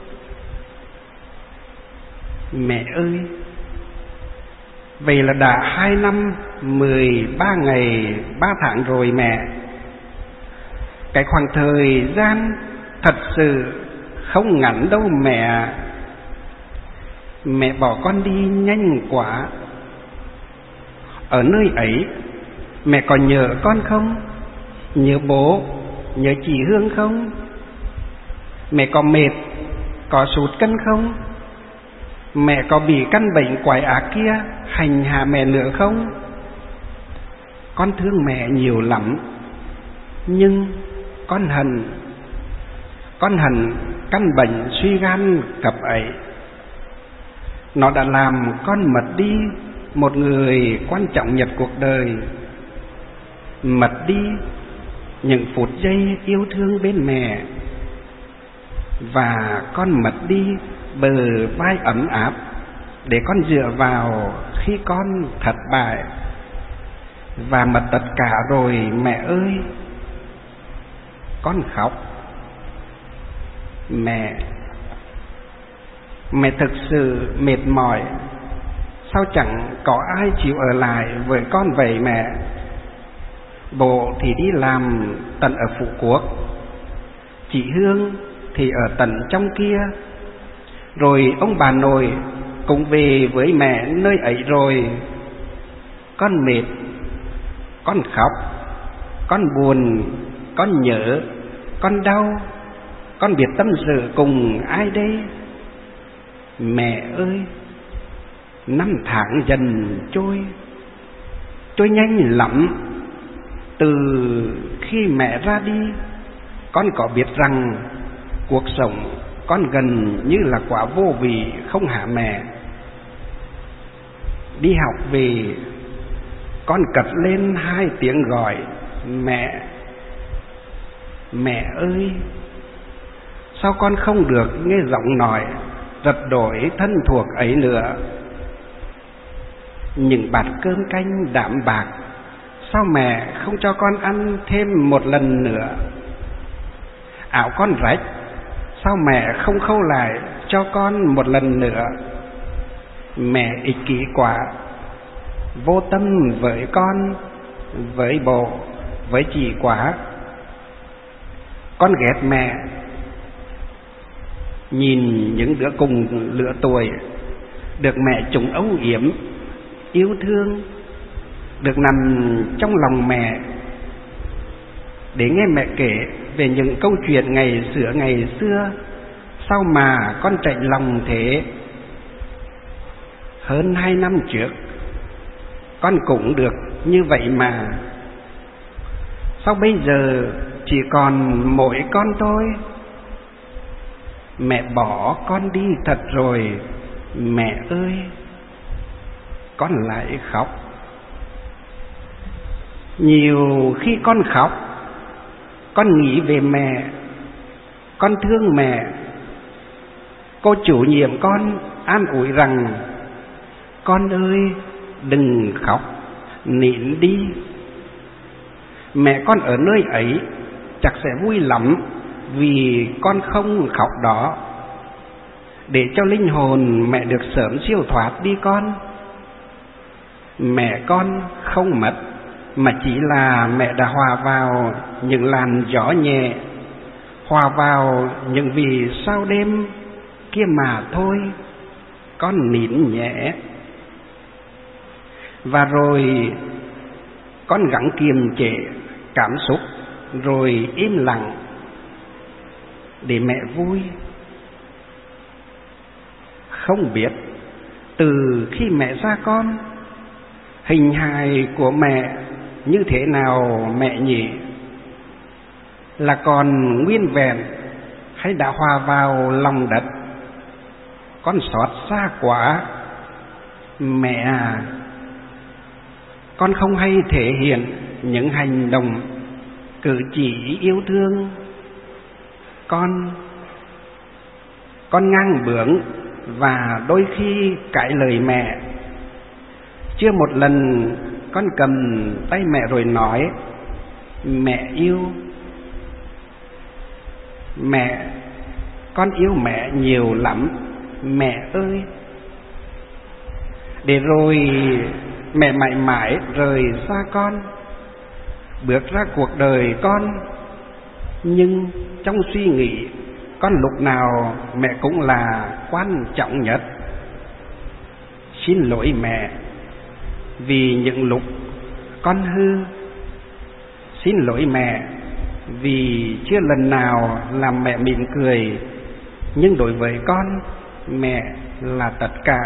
Mẹ ơi, vậy là đã hai năm mười ba ngày ba tháng rồi mẹ. Cái khoảng thời gian thật sự không ngắn đâu mẹ. Mẹ bỏ con đi nhanh quá. Ở nơi ấy mẹ còn nhớ con không? Nhớ bố, nhớ chị Hương không? Mẹ có mệt, có sụt cân không? Mẹ có bị căn bệnh quái ác kia hành hạ mẹ nữa không? Con thương mẹ nhiều lắm, nhưng con hận, con hận căn bệnh suy gan cập ấy. Nó đã làm con mất đi một người quan trọng nhất cuộc đời, mất đi những phút giây yêu thương bên mẹ, và con mất đi bờ vai ấm áp để con dựa vào khi con thất bại. Và mất tất cả rồi mẹ ơi. Con khóc. Mẹ, mẹ thực sự mệt mỏi. Sao chẳng có ai chịu ở lại với con vậy mẹ? Bố thì đi làm tận ở Phú Quốc, chị Hương thì ở tận trong kia, rồi ông bà nội cũng về với mẹ nơi ấy rồi. Con mệt, con khóc, con buồn, con nhớ, con đau, con biết tâm sự cùng ai đây? Mẹ ơi, năm tháng dần trôi, trôi nhanh lắm. Từ khi mẹ ra đi, con có biết rằng cuộc sống con gần như là quả vô vị không hả mẹ? Đi học về, con cất lên hai tiếng gọi mẹ. Mẹ ơi, sao con không được nghe giọng nói rật đổi thân thuộc ấy nữa? Những bát cơm canh đạm bạc, sao mẹ không cho con ăn thêm một lần nữa? Áo con rách, sao mẹ không khâu lại cho con một lần nữa? Mẹ ích kỷ quá, vô tâm với con, với bố, với chị quá. Con ghét mẹ. Nhìn những đứa cùng lứa tuổi được mẹ chúng âu yếm, yêu thương, được nằm trong lòng mẹ để nghe mẹ kể về những câu chuyện ngày xưa ngày xưa. Sao mà con chạnh lòng thế? Hơn hai năm trước con cũng được như vậy mà, sao bây giờ chỉ còn mỗi con thôi? Mẹ bỏ con đi thật rồi, mẹ ơi. Con lại khóc. Nhiều khi con khóc, con nghĩ về mẹ, con thương mẹ. Cô chủ nhiệm con an ủi rằng: con ơi, đừng khóc, nín đi. Mẹ con ở nơi ấy chắc sẽ vui lắm vì con không khóc đó, để cho linh hồn mẹ được sớm siêu thoát đi con. Mẹ con không mất, mà chỉ là mẹ đã hòa vào những làn gió nhẹ, hòa vào những vì sao đêm kia mà thôi. Con nín nhẹ. Và rồi con gắng kiềm chế cảm xúc, rồi im lặng để mẹ vui. Không biết từ khi mẹ ra con, hình hài của mẹ như thế nào mẹ nhỉ? Là còn nguyên vẹn hay đã hòa vào lòng đất? Con xót xa quá mẹ à. Con không hay thể hiện những hành động cử chỉ yêu thương. Con Con ngang bướng và đôi khi cãi lời mẹ. Chưa một lần con cầm tay mẹ rồi nói: mẹ yêu. Mẹ, con yêu mẹ nhiều lắm mẹ ơi. Để rồi mẹ mãi mãi rời xa con, bước ra cuộc đời con. Nhưng trong suy nghĩ con lúc nào mẹ cũng là quan trọng nhất. Xin lỗi mẹ vì những lúc con hư. Xin lỗi mẹ vì chưa lần nào làm mẹ mỉm cười. Nhưng đối với con, mẹ là tất cả.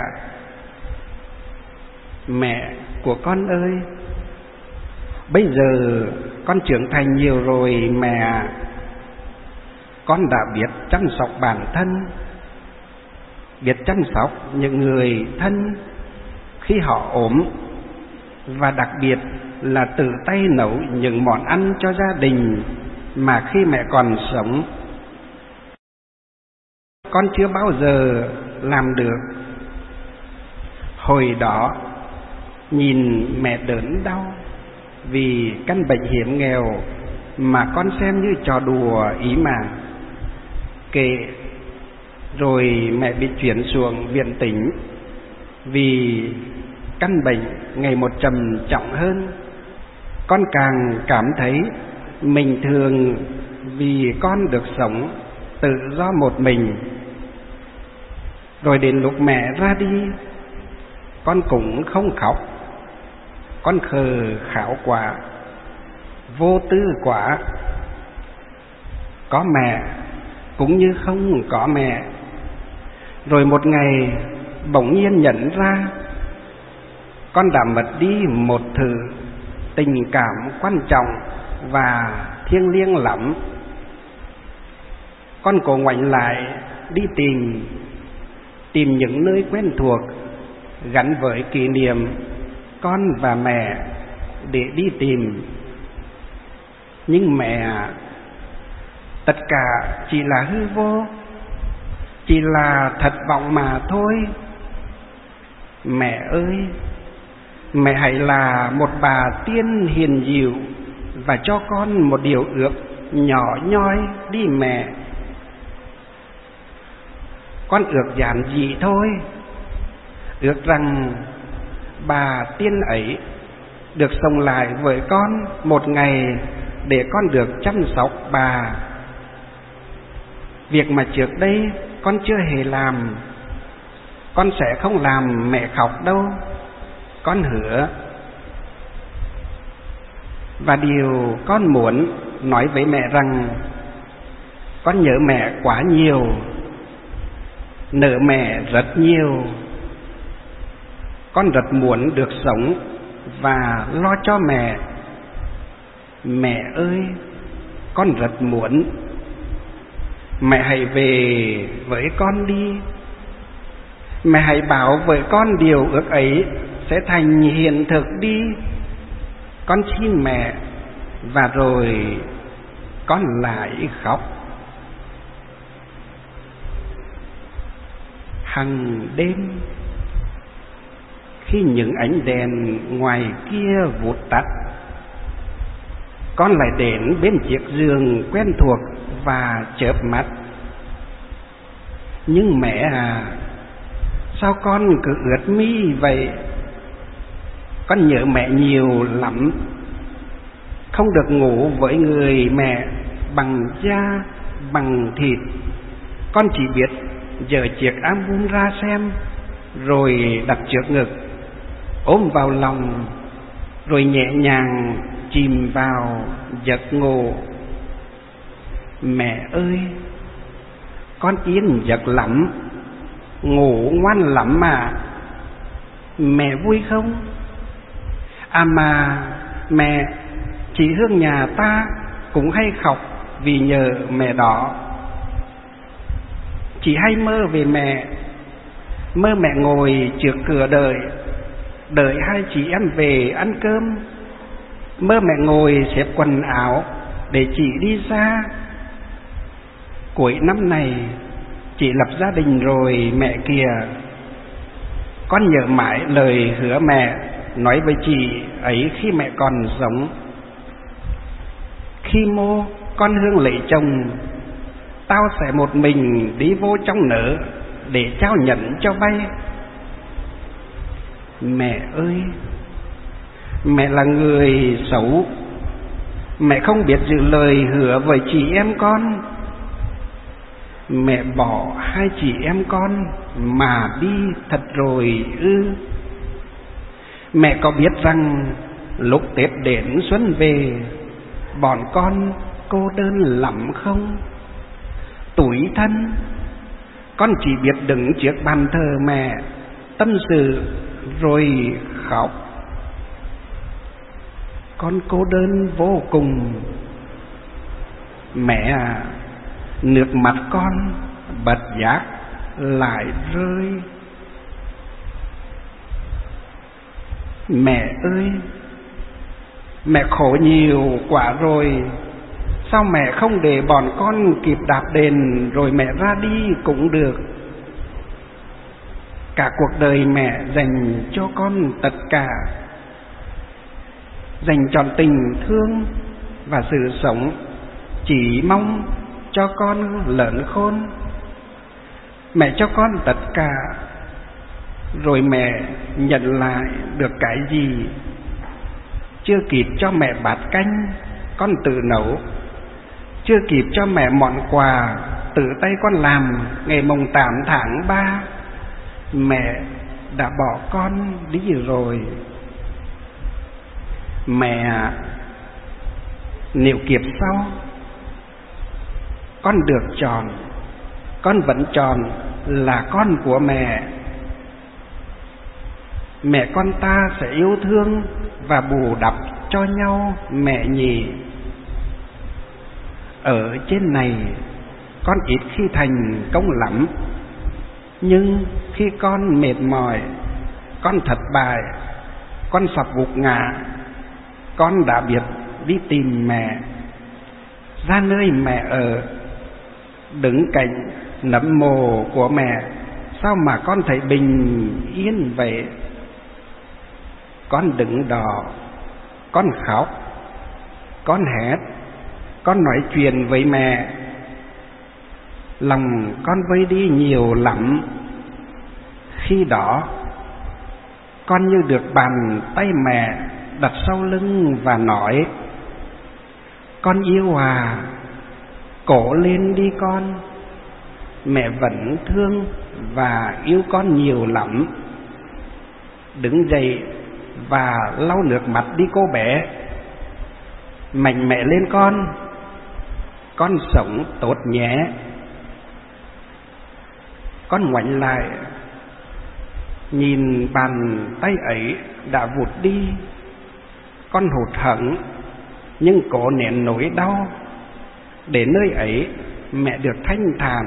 Mẹ của con ơi, bây giờ con trưởng thành nhiều rồi mẹ. Con đã biết chăm sóc bản thân, biết chăm sóc những người thân khi họ ốm, và đặc biệt là tự tay nấu những món ăn cho gia đình mà khi mẹ còn sống con chưa bao giờ làm được. Hồi đó nhìn mẹ đớn đau vì căn bệnh hiểm nghèo mà con xem như trò đùa ý mà. Kể rồi mẹ bị chuyển xuống viện tỉnh vì căn bệnh ngày một trầm trọng hơn. Con càng cảm thấy mình thường vì con được sống tự do một mình. Rồi đến lúc mẹ ra đi, con cũng không khóc. Con khờ khảo quá, vô tư quá. Có mẹ cũng như không có mẹ. Rồi một ngày bỗng nhiên nhận ra con đã mất đi một thứ tình cảm quan trọng và thiêng liêng lắm. Con cố ngoảnh lại đi tìm Tìm những nơi quen thuộc gắn với kỷ niệm con và mẹ để đi tìm. Nhưng mẹ, tất cả chỉ là hư vô, chỉ là thất vọng mà thôi. Mẹ ơi, mẹ hãy là một bà tiên hiền dịu và cho con một điều ước nhỏ nhoi đi mẹ. Con ước giản dị thôi, ước rằng bà tiên ấy được sống lại với con một ngày để con được chăm sóc bà. Việc mà trước đây con chưa hề làm, con sẽ không làm mẹ khóc đâu. Con hứa. Và điều con muốn nói với mẹ rằng con nhớ mẹ quá nhiều, nợ mẹ rất nhiều. Con rất muốn được sống và lo cho mẹ. Mẹ ơi, con rất muốn. Mẹ hãy về với con đi. Mẹ hãy bảo với con điều ước ấy sẽ thành hiện thực đi. Con xin mẹ. Và rồi con lại khóc. Hằng đêm, khi những ánh đèn ngoài kia vụt tắt, con lại đến bên chiếc giường quen thuộc và chớp mắt. Nhưng mẹ à, sao con cứ ướt mi vậy? Con nhớ mẹ nhiều lắm. Không được ngủ với người mẹ bằng da, bằng thịt. Con chỉ biết dở chiếc album ra xem, rồi đặt trước ngực, ôm vào lòng, rồi nhẹ nhàng chìm vào giấc ngủ. Mẹ ơi, con yên giấc lắm, ngủ ngoan lắm mà. Mẹ vui không? À mà mẹ, chị Hương nhà ta cũng hay khóc vì nhờ mẹ đó. Chị hay mơ về mẹ, mơ mẹ ngồi trước cửa đợi, đợi hai chị em về ăn cơm. Mơ mẹ ngồi xếp quần áo để chị đi xa. Cuối năm này chị lập gia đình rồi mẹ kìa. Con nhớ mãi lời hứa mẹ nói với chị ấy khi mẹ còn sống. Khi mô con Hương lấy chồng, tao sẽ một mình đi vô trong nở để trao nhận cho bay. Mẹ ơi, mẹ là người xấu. Mẹ không biết giữ lời hứa với chị em con. Mẹ bỏ hai chị em con mà đi thật rồi ư? Mẹ có biết rằng lúc Tết đến xuân về, bọn con cô đơn lắm không? Tủi thân, con chỉ biết đứng trước bàn thờ mẹ, tâm sự rồi khóc. Con cô đơn vô cùng. Mẹ à, nước mắt con bất giác lại rơi. Mẹ ơi, mẹ khổ nhiều quá rồi. Sao mẹ không để bọn con kịp đạp đền rồi mẹ ra đi cũng được? Cả cuộc đời mẹ dành cho con tất cả, dành trọn tình thương và sự sống, chỉ mong cho con lớn khôn. Mẹ cho con tất cả, rồi mẹ nhận lại được cái gì? Chưa kịp cho mẹ bát canh, con tự nấu. Chưa kịp cho mẹ món quà, tự tay con làm ngày mồng tám tháng ba. Mẹ đã bỏ con đi rồi. Mẹ, nếu kiếp sau con được chọn, con vẫn chọn là con của mẹ. Mẹ con ta sẽ yêu thương và bù đắp cho nhau mẹ nhỉ. Ở trên này con ít khi thành công lắm, nhưng khi con mệt mỏi, con thất bại, con sắp gục ngã, con đã biết đi tìm mẹ, ra nơi mẹ ở, đứng cạnh nấm mồ của mẹ. Sao mà con thấy bình yên vậy? Con đứng đó, con khóc, con hét, con nói chuyện với mẹ. Lòng con vơi đi nhiều lắm. Khi đó con như được bàn tay mẹ đặt sau lưng và nói: con yêu à, cố lên đi con. Mẹ vẫn thương và yêu con nhiều lắm. Đứng dậy và lau nước mắt đi cô bé. mạnh mẽ lên con, con sống tốt nhé. Con ngoảnh lại, nhìn bàn tay ấy đã vụt đi. Con hụt hẫng nhưng cố nén nỗi đau, để nơi ấy mẹ được thanh thản.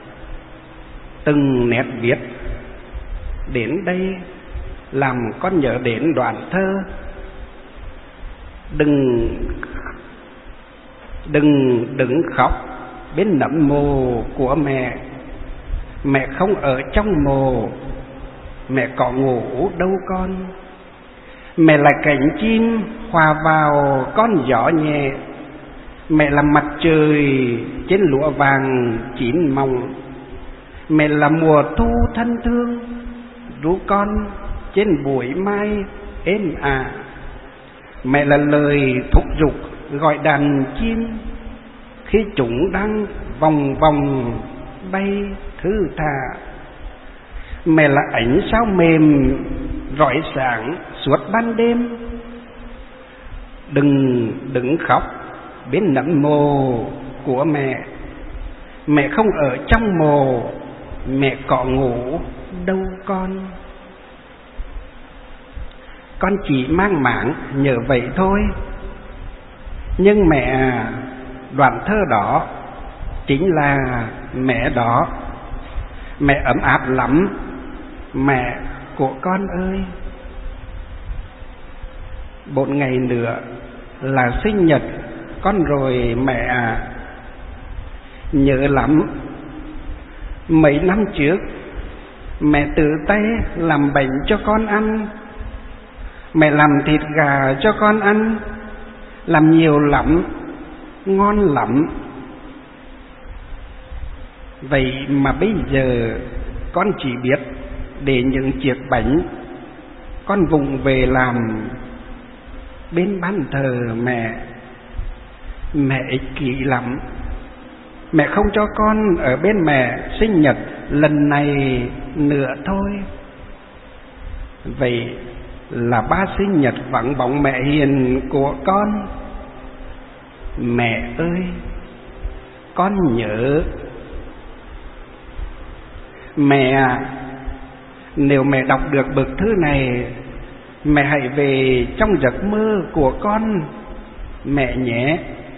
Từng nét viết đến đây làm con nhớ đến đoạn thơ: Đừng Đừng đứng khóc bên nấm mồ của mẹ. Mẹ không ở trong mồ, mẹ có ngủ đâu con. Mẹ là cánh chim hòa vào con gió nhẹ. Mẹ là mặt trời trên lúa vàng chín mọng. Mẹ là mùa thu thân thương ru con trên bụi mai êm ả. Mẹ là lời thúc giục gọi đàn chim khi chúng đang vòng vòng bay thư thả. Mẹ là ánh sao mềm rọi sáng suốt ban đêm. Đừng đứng khóc bên nấm mồ của mẹ. Mẹ không ở trong mồ, mẹ có ngủ đâu con. Con chỉ mang máng nhớ vậy thôi, nhưng mẹ đoạn thơ đó chính là mẹ đó. Mẹ ấm áp lắm, mẹ của con ơi. Bốn ngày nữa là sinh nhật con rồi mẹ à. Nhớ lắm, mấy năm trước mẹ tự tay làm bánh cho con ăn. Mẹ làm thịt gà cho con ăn, làm nhiều lắm, ngon lắm. Vậy mà bây giờ con chỉ biết để những chiếc bánh con vụng về làm bên ban thờ mẹ. Mẹ ích kỷ lắm, mẹ không cho con ở bên mẹ sinh nhật lần này nữa thôi. Vậy là ba sinh nhật vắng bóng mẹ hiền của con. Mẹ ơi, con nhớ. Mẹ, nếu mẹ đọc được bức thư này, mẹ hãy về trong giấc mơ của con mẹ nhé.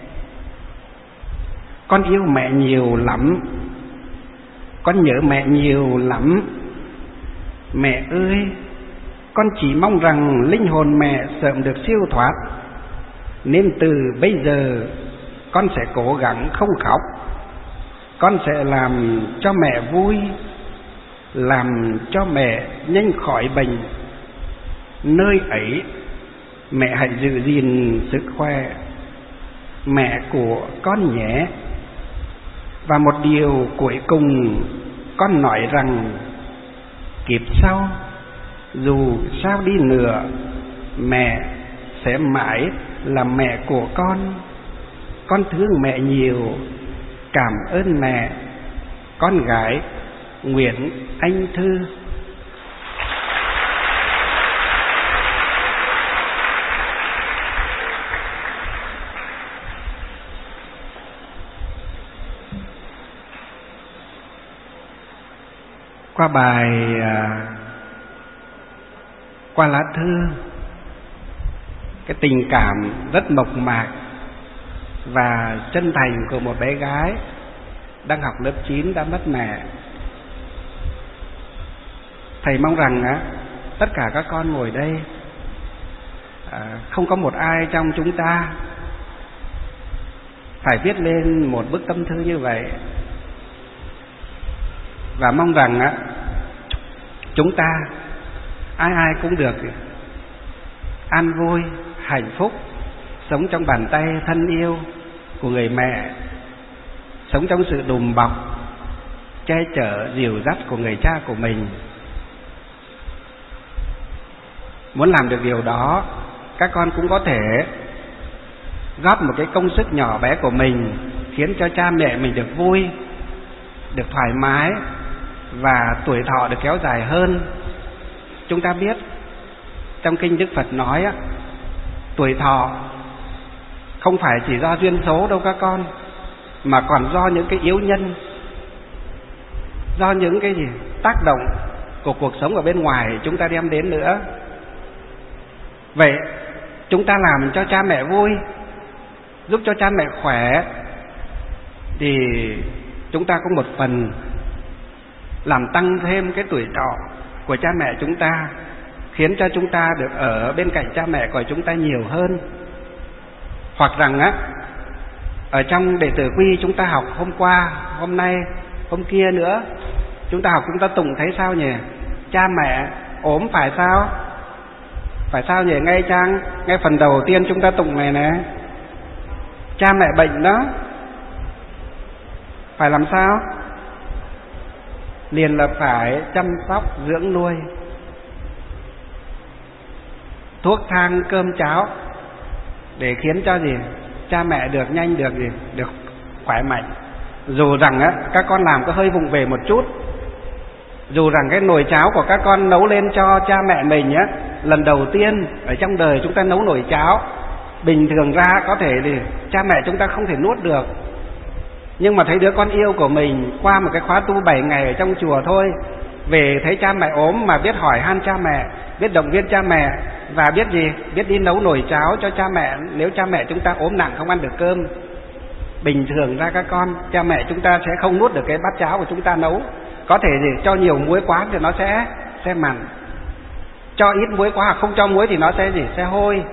Con yêu mẹ nhiều lắm, con nhớ mẹ nhiều lắm. Mẹ ơi, con chỉ mong rằng linh hồn mẹ sớm được siêu thoát, nên từ bây giờ con sẽ cố gắng không khóc. Con sẽ làm cho mẹ vui, làm cho mẹ nhanh khỏi bệnh. Nơi ấy mẹ hãy giữ gìn sức khỏe, mẹ của con nhé. Và một điều cuối cùng con nói rằng kiếp sau dù sao đi nữa, mẹ sẽ mãi là mẹ của con. Con thương mẹ nhiều, cảm ơn mẹ. Con gái Nguyễn Anh Thư. Qua bài qua lá thư, cái tình cảm rất mộc mạc và chân thành của một bé gái đang học lớp chín đã mất mẹ. Thầy mong rằng á, tất cả các con ngồi đây, à, không có một ai trong chúng ta phải viết lên một bức tâm thư như vậy. Và mong rằng á, chúng ta ai ai cũng được an vui, hạnh phúc, sống trong bàn tay thân yêu của người mẹ, sống trong sự đùm bọc, che chở, dìu dắt của người cha của mình. Muốn làm được điều đó, các con cũng có thể góp một cái công sức nhỏ bé của mình, khiến cho cha mẹ mình được vui, được thoải mái và tuổi thọ được kéo dài hơn. Chúng ta biết trong kinh Đức Phật nói á, tuổi thọ không phải chỉ do duyên số đâu các con, mà còn do những cái yếu nhân, do những cái gì tác động của cuộc sống ở bên ngoài chúng ta đem đến nữa. Vậy chúng ta làm cho cha mẹ vui, giúp cho cha mẹ khỏe, thì chúng ta có một phần làm tăng thêm cái tuổi thọ của cha mẹ chúng ta, khiến cho chúng ta được ở bên cạnh cha mẹ của chúng ta nhiều hơn. Hoặc rằng á, ở trong đệ tử quy chúng ta học hôm qua, hôm nay, hôm kia nữa, chúng ta học chúng ta tụng thấy sao nhỉ? Cha mẹ ốm phải sao? Phải sao nhỉ? Ngay trang, ngay phần đầu tiên chúng ta tụng này nè, cha mẹ bệnh đó, phải làm sao? Liền là phải chăm sóc dưỡng nuôi, thuốc thang cơm cháo, để khiến cho gì? Cha mẹ được nhanh, được gì? Được khỏe mạnh. Dù rằng á, các con làm có hơi vụng về một chút, dù rằng cái nồi cháo của các con nấu lên cho cha mẹ mình á, lần đầu tiên ở trong đời chúng ta nấu nồi cháo, bình thường ra có thể thì cha mẹ chúng ta không thể nuốt được. Nhưng mà thấy đứa con yêu của mình qua một cái khóa tu bảy ngày ở trong chùa thôi, về thấy cha mẹ ốm mà biết hỏi han cha mẹ, biết động viên cha mẹ, và biết gì? Biết đi nấu nồi cháo cho cha mẹ nếu cha mẹ chúng ta ốm nặng không ăn được cơm. Bình thường ra các con, cha mẹ chúng ta sẽ không nuốt được cái bát cháo của chúng ta nấu. Có thể gì? Cho nhiều muối quá thì nó sẽ sẽ mặn, cho ít muối quá hoặc không cho muối thì nó sẽ gì? Sẽ hôi.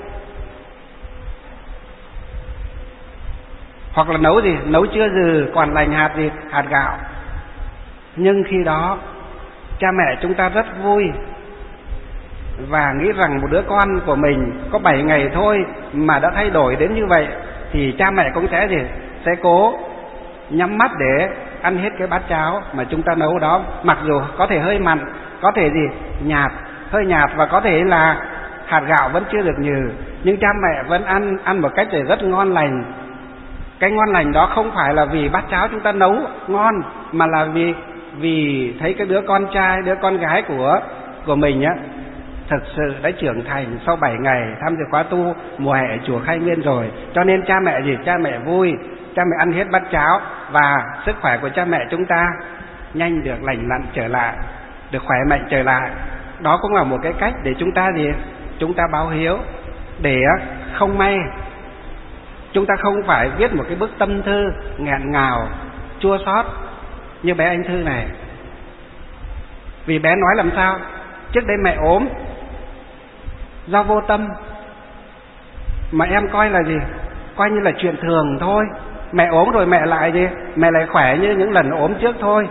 Hoặc là nấu gì? Nấu chưa dừ còn lành hạt gì? Hạt gạo. Nhưng khi đó cha mẹ chúng ta rất vui, và nghĩ rằng một đứa con của mình có bảy ngày thôi mà đã thay đổi đến như vậy, thì cha mẹ cũng sẽ gì? Sẽ cố nhắm mắt để ăn hết cái bát cháo mà chúng ta nấu đó. Mặc dù có thể hơi mặn, có thể gì? Nhạt, hơi nhạt, và có thể là hạt gạo vẫn chưa được nhừ, nhưng cha mẹ vẫn ăn ăn một cách để rất ngon lành. Cái ngon lành đó không phải là vì bát cháo chúng ta nấu ngon, mà là vì vì thấy cái đứa con trai, đứa con gái của của mình á thực sự đã trưởng thành sau bảy ngày tham dự khóa tu mùa hè ở chùa Khai Nguyên rồi. Cho nên cha mẹ gì? Cha mẹ vui, cha mẹ ăn hết bát cháo, và sức khỏe của cha mẹ chúng ta nhanh được lành lặn trở lại, được khỏe mạnh trở lại. Đó cũng là một cái cách để chúng ta gì? Chúng ta báo hiếu, để không may chúng ta không phải viết một cái bức tâm thư nghẹn ngào, chua xót như bé anh Thư này. Vì bé nói làm sao? Trước đây mẹ ốm do vô tâm, mà em coi là gì? Coi như là chuyện thường thôi. Mẹ ốm rồi mẹ lại gì? Mẹ lại khỏe như những lần ốm trước thôi.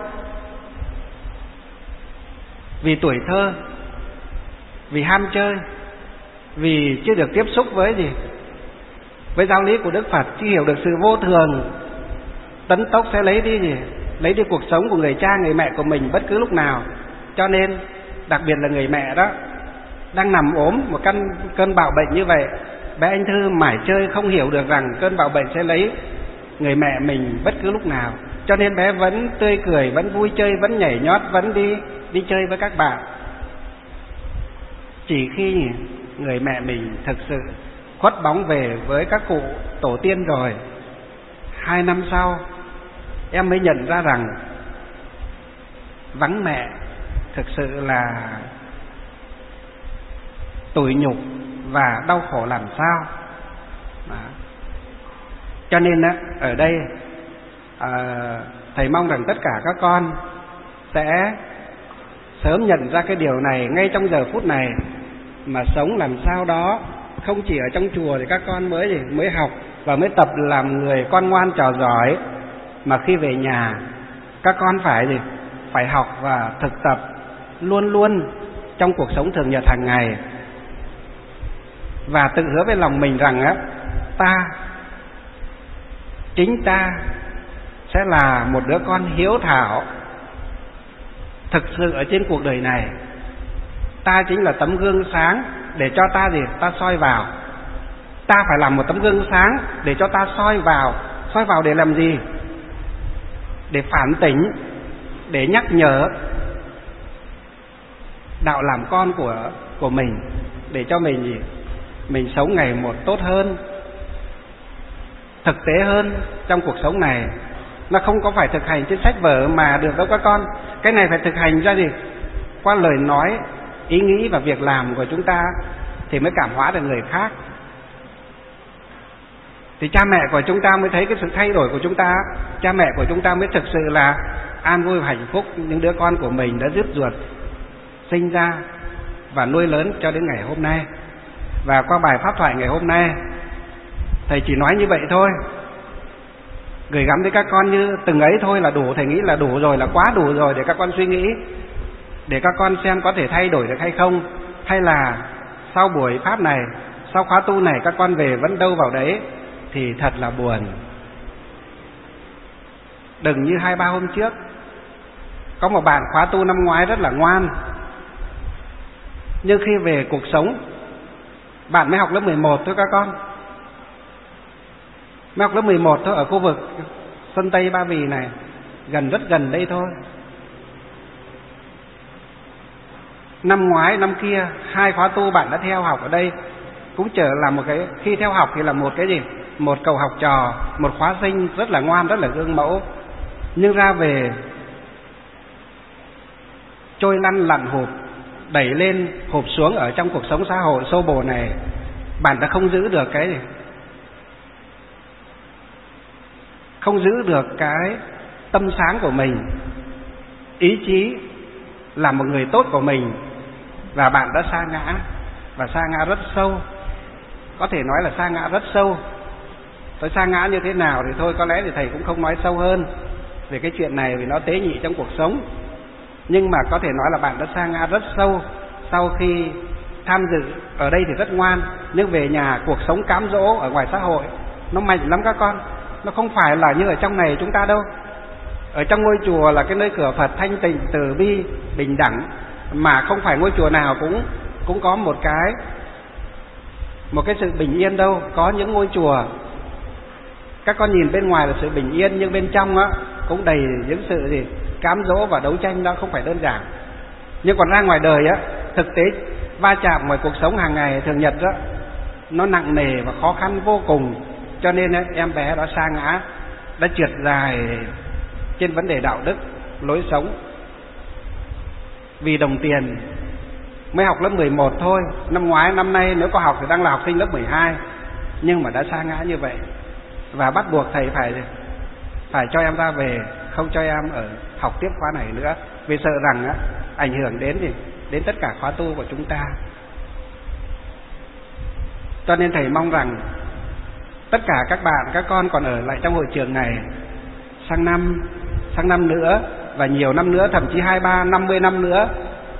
Vì tuổi thơ, vì ham chơi, vì chưa được tiếp xúc với gì? Với giáo lý của Đức Phật, chưa hiểu được sự vô thường, tấn tốc sẽ lấy đi gì? Lấy đi cuộc sống của người cha, người mẹ của mình bất cứ lúc nào. Cho nên đặc biệt là người mẹ đó, đang nằm ốm một cơn cơn bạo bệnh như vậy, bé anh Thư mải chơi không hiểu được rằng cơn bạo bệnh sẽ lấy người mẹ mình bất cứ lúc nào. Cho nên bé vẫn tươi cười, vẫn vui chơi, vẫn nhảy nhót, vẫn đi đi chơi với các bạn. Chỉ khi người mẹ mình thực sự khuất bóng về với các cụ tổ tiên rồi, hai năm sau em mới nhận ra rằng vắng mẹ thực sự là tủi nhục và đau khổ làm sao. Đó. Cho nên á, ở đây à, thầy mong rằng tất cả các con sẽ sớm nhận ra cái điều này ngay trong giờ phút này, mà sống làm sao đó không chỉ ở trong chùa thì các con mới gì mới học và mới tập làm người con ngoan trò giỏi, mà khi về nhà các con phải gì phải học và thực tập luôn luôn trong cuộc sống thường nhật hàng ngày, và tự hứa với lòng mình rằng á, ta chính ta sẽ là một đứa con hiếu thảo thực sự ở trên cuộc đời này. Ta chính là tấm gương sáng để cho ta gì ta soi vào. Ta phải làm một tấm gương sáng để cho ta soi vào. Soi vào để làm gì? Để phản tỉnh, để nhắc nhở đạo làm con của của mình, để cho mình gì mình sống ngày một tốt hơn. thực tế hơn trong cuộc sống này. Nó không có phải thực hành trên sách vở mà được đâu các con. Cái này phải thực hành ra gì? Qua lời nói, ý nghĩ và việc làm của chúng ta thì mới cảm hóa được người khác. Thì cha mẹ của chúng ta mới thấy cái sự thay đổi của chúng ta. Cha mẹ của chúng ta mới thực sự là an vui và hạnh phúc những đứa con của mình đã rứt ruột sinh ra và nuôi lớn cho đến ngày hôm nay. Và qua bài pháp thoại ngày hôm nay, thầy chỉ nói như vậy thôi, gửi gắm tới các con như từng ấy thôi là đủ. Thầy nghĩ là đủ rồi, là quá đủ rồi để các con suy nghĩ, để các con xem có thể thay đổi được hay không. Hay là sau buổi pháp này, sau khóa tu này các con về vẫn đâu vào đấy thì thật là buồn. Đừng như hai ba hôm trước, có một bạn khóa tu năm ngoái rất là ngoan, nhưng khi về cuộc sống, bạn mới học lớp mười một thôi các con, mới học lớp mười một thôi, ở khu vực Sơn Tây Ba Vì này, gần rất gần đây thôi. Năm ngoái, năm kia, hai khóa tu bạn đã theo học ở đây, cũng trở là một cái, khi theo học thì là một cái gì? Một cậu học trò, một khóa sinh rất là ngoan, rất là gương mẫu. Nhưng ra về trôi lăn lặn hụp, đẩy lên hụp xuống ở trong cuộc sống xã hội xô bồ này, bạn đã không giữ được cái gì? Không giữ được cái tâm sáng của mình, ý chí là một người tốt của mình, và bạn đã sa ngã, và sa ngã rất sâu. Có thể nói là sa ngã rất sâu. Tôi sa ngã như thế nào thì thôi, có lẽ thì thầy cũng không nói sâu hơn về cái chuyện này vì nó tế nhị trong cuộc sống. Nhưng mà có thể nói là bạn đã sa ngã rất sâu sau khi tham dự ở đây thì rất ngoan, nhưng về nhà cuộc sống cám dỗ ở ngoài xã hội nó mạnh lắm các con. Nó không phải là như ở trong này chúng ta đâu. Ở trong ngôi chùa là cái nơi cửa Phật thanh tịnh, từ bi, bình đẳng, mà không phải ngôi chùa nào cũng cũng có một cái một cái sự bình yên đâu. Có những ngôi chùa các con nhìn bên ngoài là sự bình yên, nhưng bên trong á cũng đầy những sự gì cám dỗ và đấu tranh, đó không phải đơn giản. Nhưng còn ra ngoài đời á, thực tế va chạm ngoài cuộc sống hàng ngày thường nhật đó, nó nặng nề và khó khăn vô cùng. Cho nên á, em bé đó sa ngã, đã trượt dài trên vấn đề đạo đức, lối sống. Vì đồng tiền mới học lớp mười một thôi. Năm ngoái, năm nay nếu có học thì đang là học sinh lớp mười hai, nhưng mà đã sa ngã như vậy. Và bắt buộc thầy phải phải cho em ra về, không cho em ở học tiếp khóa này nữa, vì sợ rằng á, ảnh hưởng đến gì đến tất cả khóa tu của chúng ta. Cho nên thầy mong rằng tất cả các bạn, các con còn ở lại trong hội trường này sang năm, sang năm nữa và nhiều năm nữa, thậm chí hai ba, năm mươi năm nữa,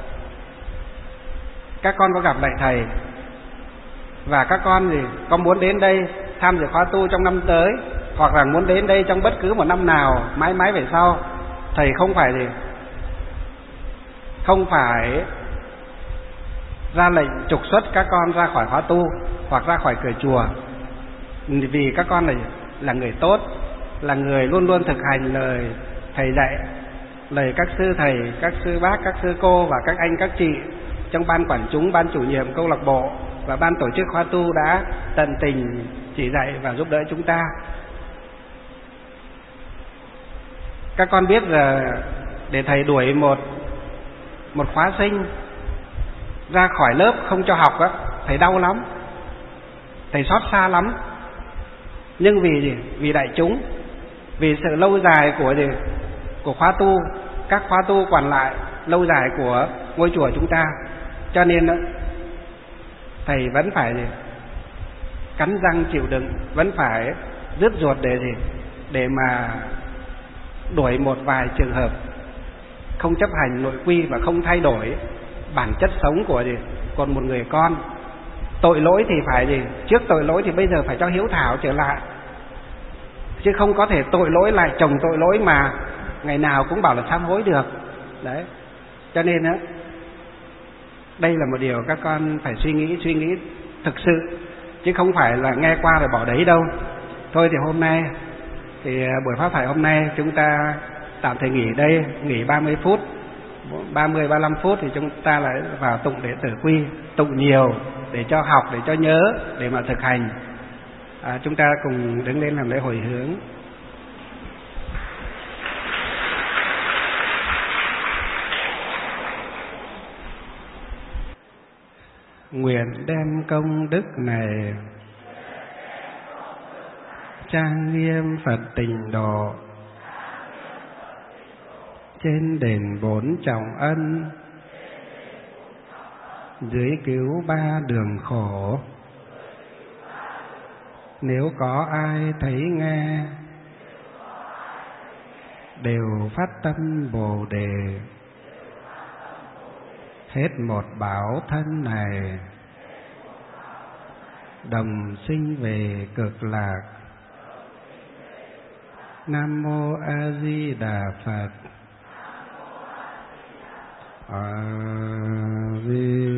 các con có gặp lại thầy, và các con thì có muốn đến đây tham dự khóa tu trong năm tới, hoặc là muốn đến đây trong bất cứ một năm nào mãi mãi về sau, thầy không phải gì không phải ra lệnh trục xuất các con ra khỏi khóa tu hoặc ra khỏi cửa chùa, vì các con là là người tốt, là người luôn luôn thực hành lời thầy dạy, lời các sư thầy, các sư bác, các sư cô và các anh các chị trong ban quản chúng, ban chủ nhiệm câu lạc bộ và ban tổ chức khóa tu đã tận tình chỉ dạy và giúp đỡ chúng ta. Các con biết là để thầy đuổi một một khóa sinh ra khỏi lớp không cho học á, thầy đau lắm, thầy xót xa lắm. Nhưng vì gì? Vì đại chúng, vì sự lâu dài của gì? Của khóa tu, các khóa tu còn lại lâu dài của ngôi chùa chúng ta, cho nên đó, thầy vẫn phải gì? Cắn răng chịu đựng, vẫn phải rứt ruột để gì? Để mà đuổi một vài trường hợp không chấp hành nội quy và không thay đổi bản chất sống của gì? Của một người con. Tội lỗi thì phải gì? Trước tội lỗi thì bây giờ phải cho hiếu thảo trở lại, chứ không có thể tội lỗi lại chồng tội lỗi mà ngày nào cũng bảo là sám hối được. Đấy. Cho nên á, đây là một điều các con phải suy nghĩ, suy nghĩ thực sự, chứ không phải là nghe qua rồi bỏ đấy đâu. Thôi thì hôm nay thì buổi pháp thoại hôm nay chúng ta tạm thời nghỉ đây, nghỉ ba mươi phút, ba mươi ba mươi lăm phút thì chúng ta lại vào tụng đệ tử quy, tụng nhiều để cho học, để cho nhớ, để mà thực hành. À, chúng ta cùng đứng lên làm lễ hồi hướng. Nguyện đem công đức này trang nghiêm Phật Tịnh Độ trên đền bốn trọng ân, dưới cứu ba đường khổ. Nếu có ai thấy nghe, đều phát tâm Bồ Đề, hết một bảo thân này, đồng sinh về cực lạc. Nam Mô A Di Đà Phật. A Di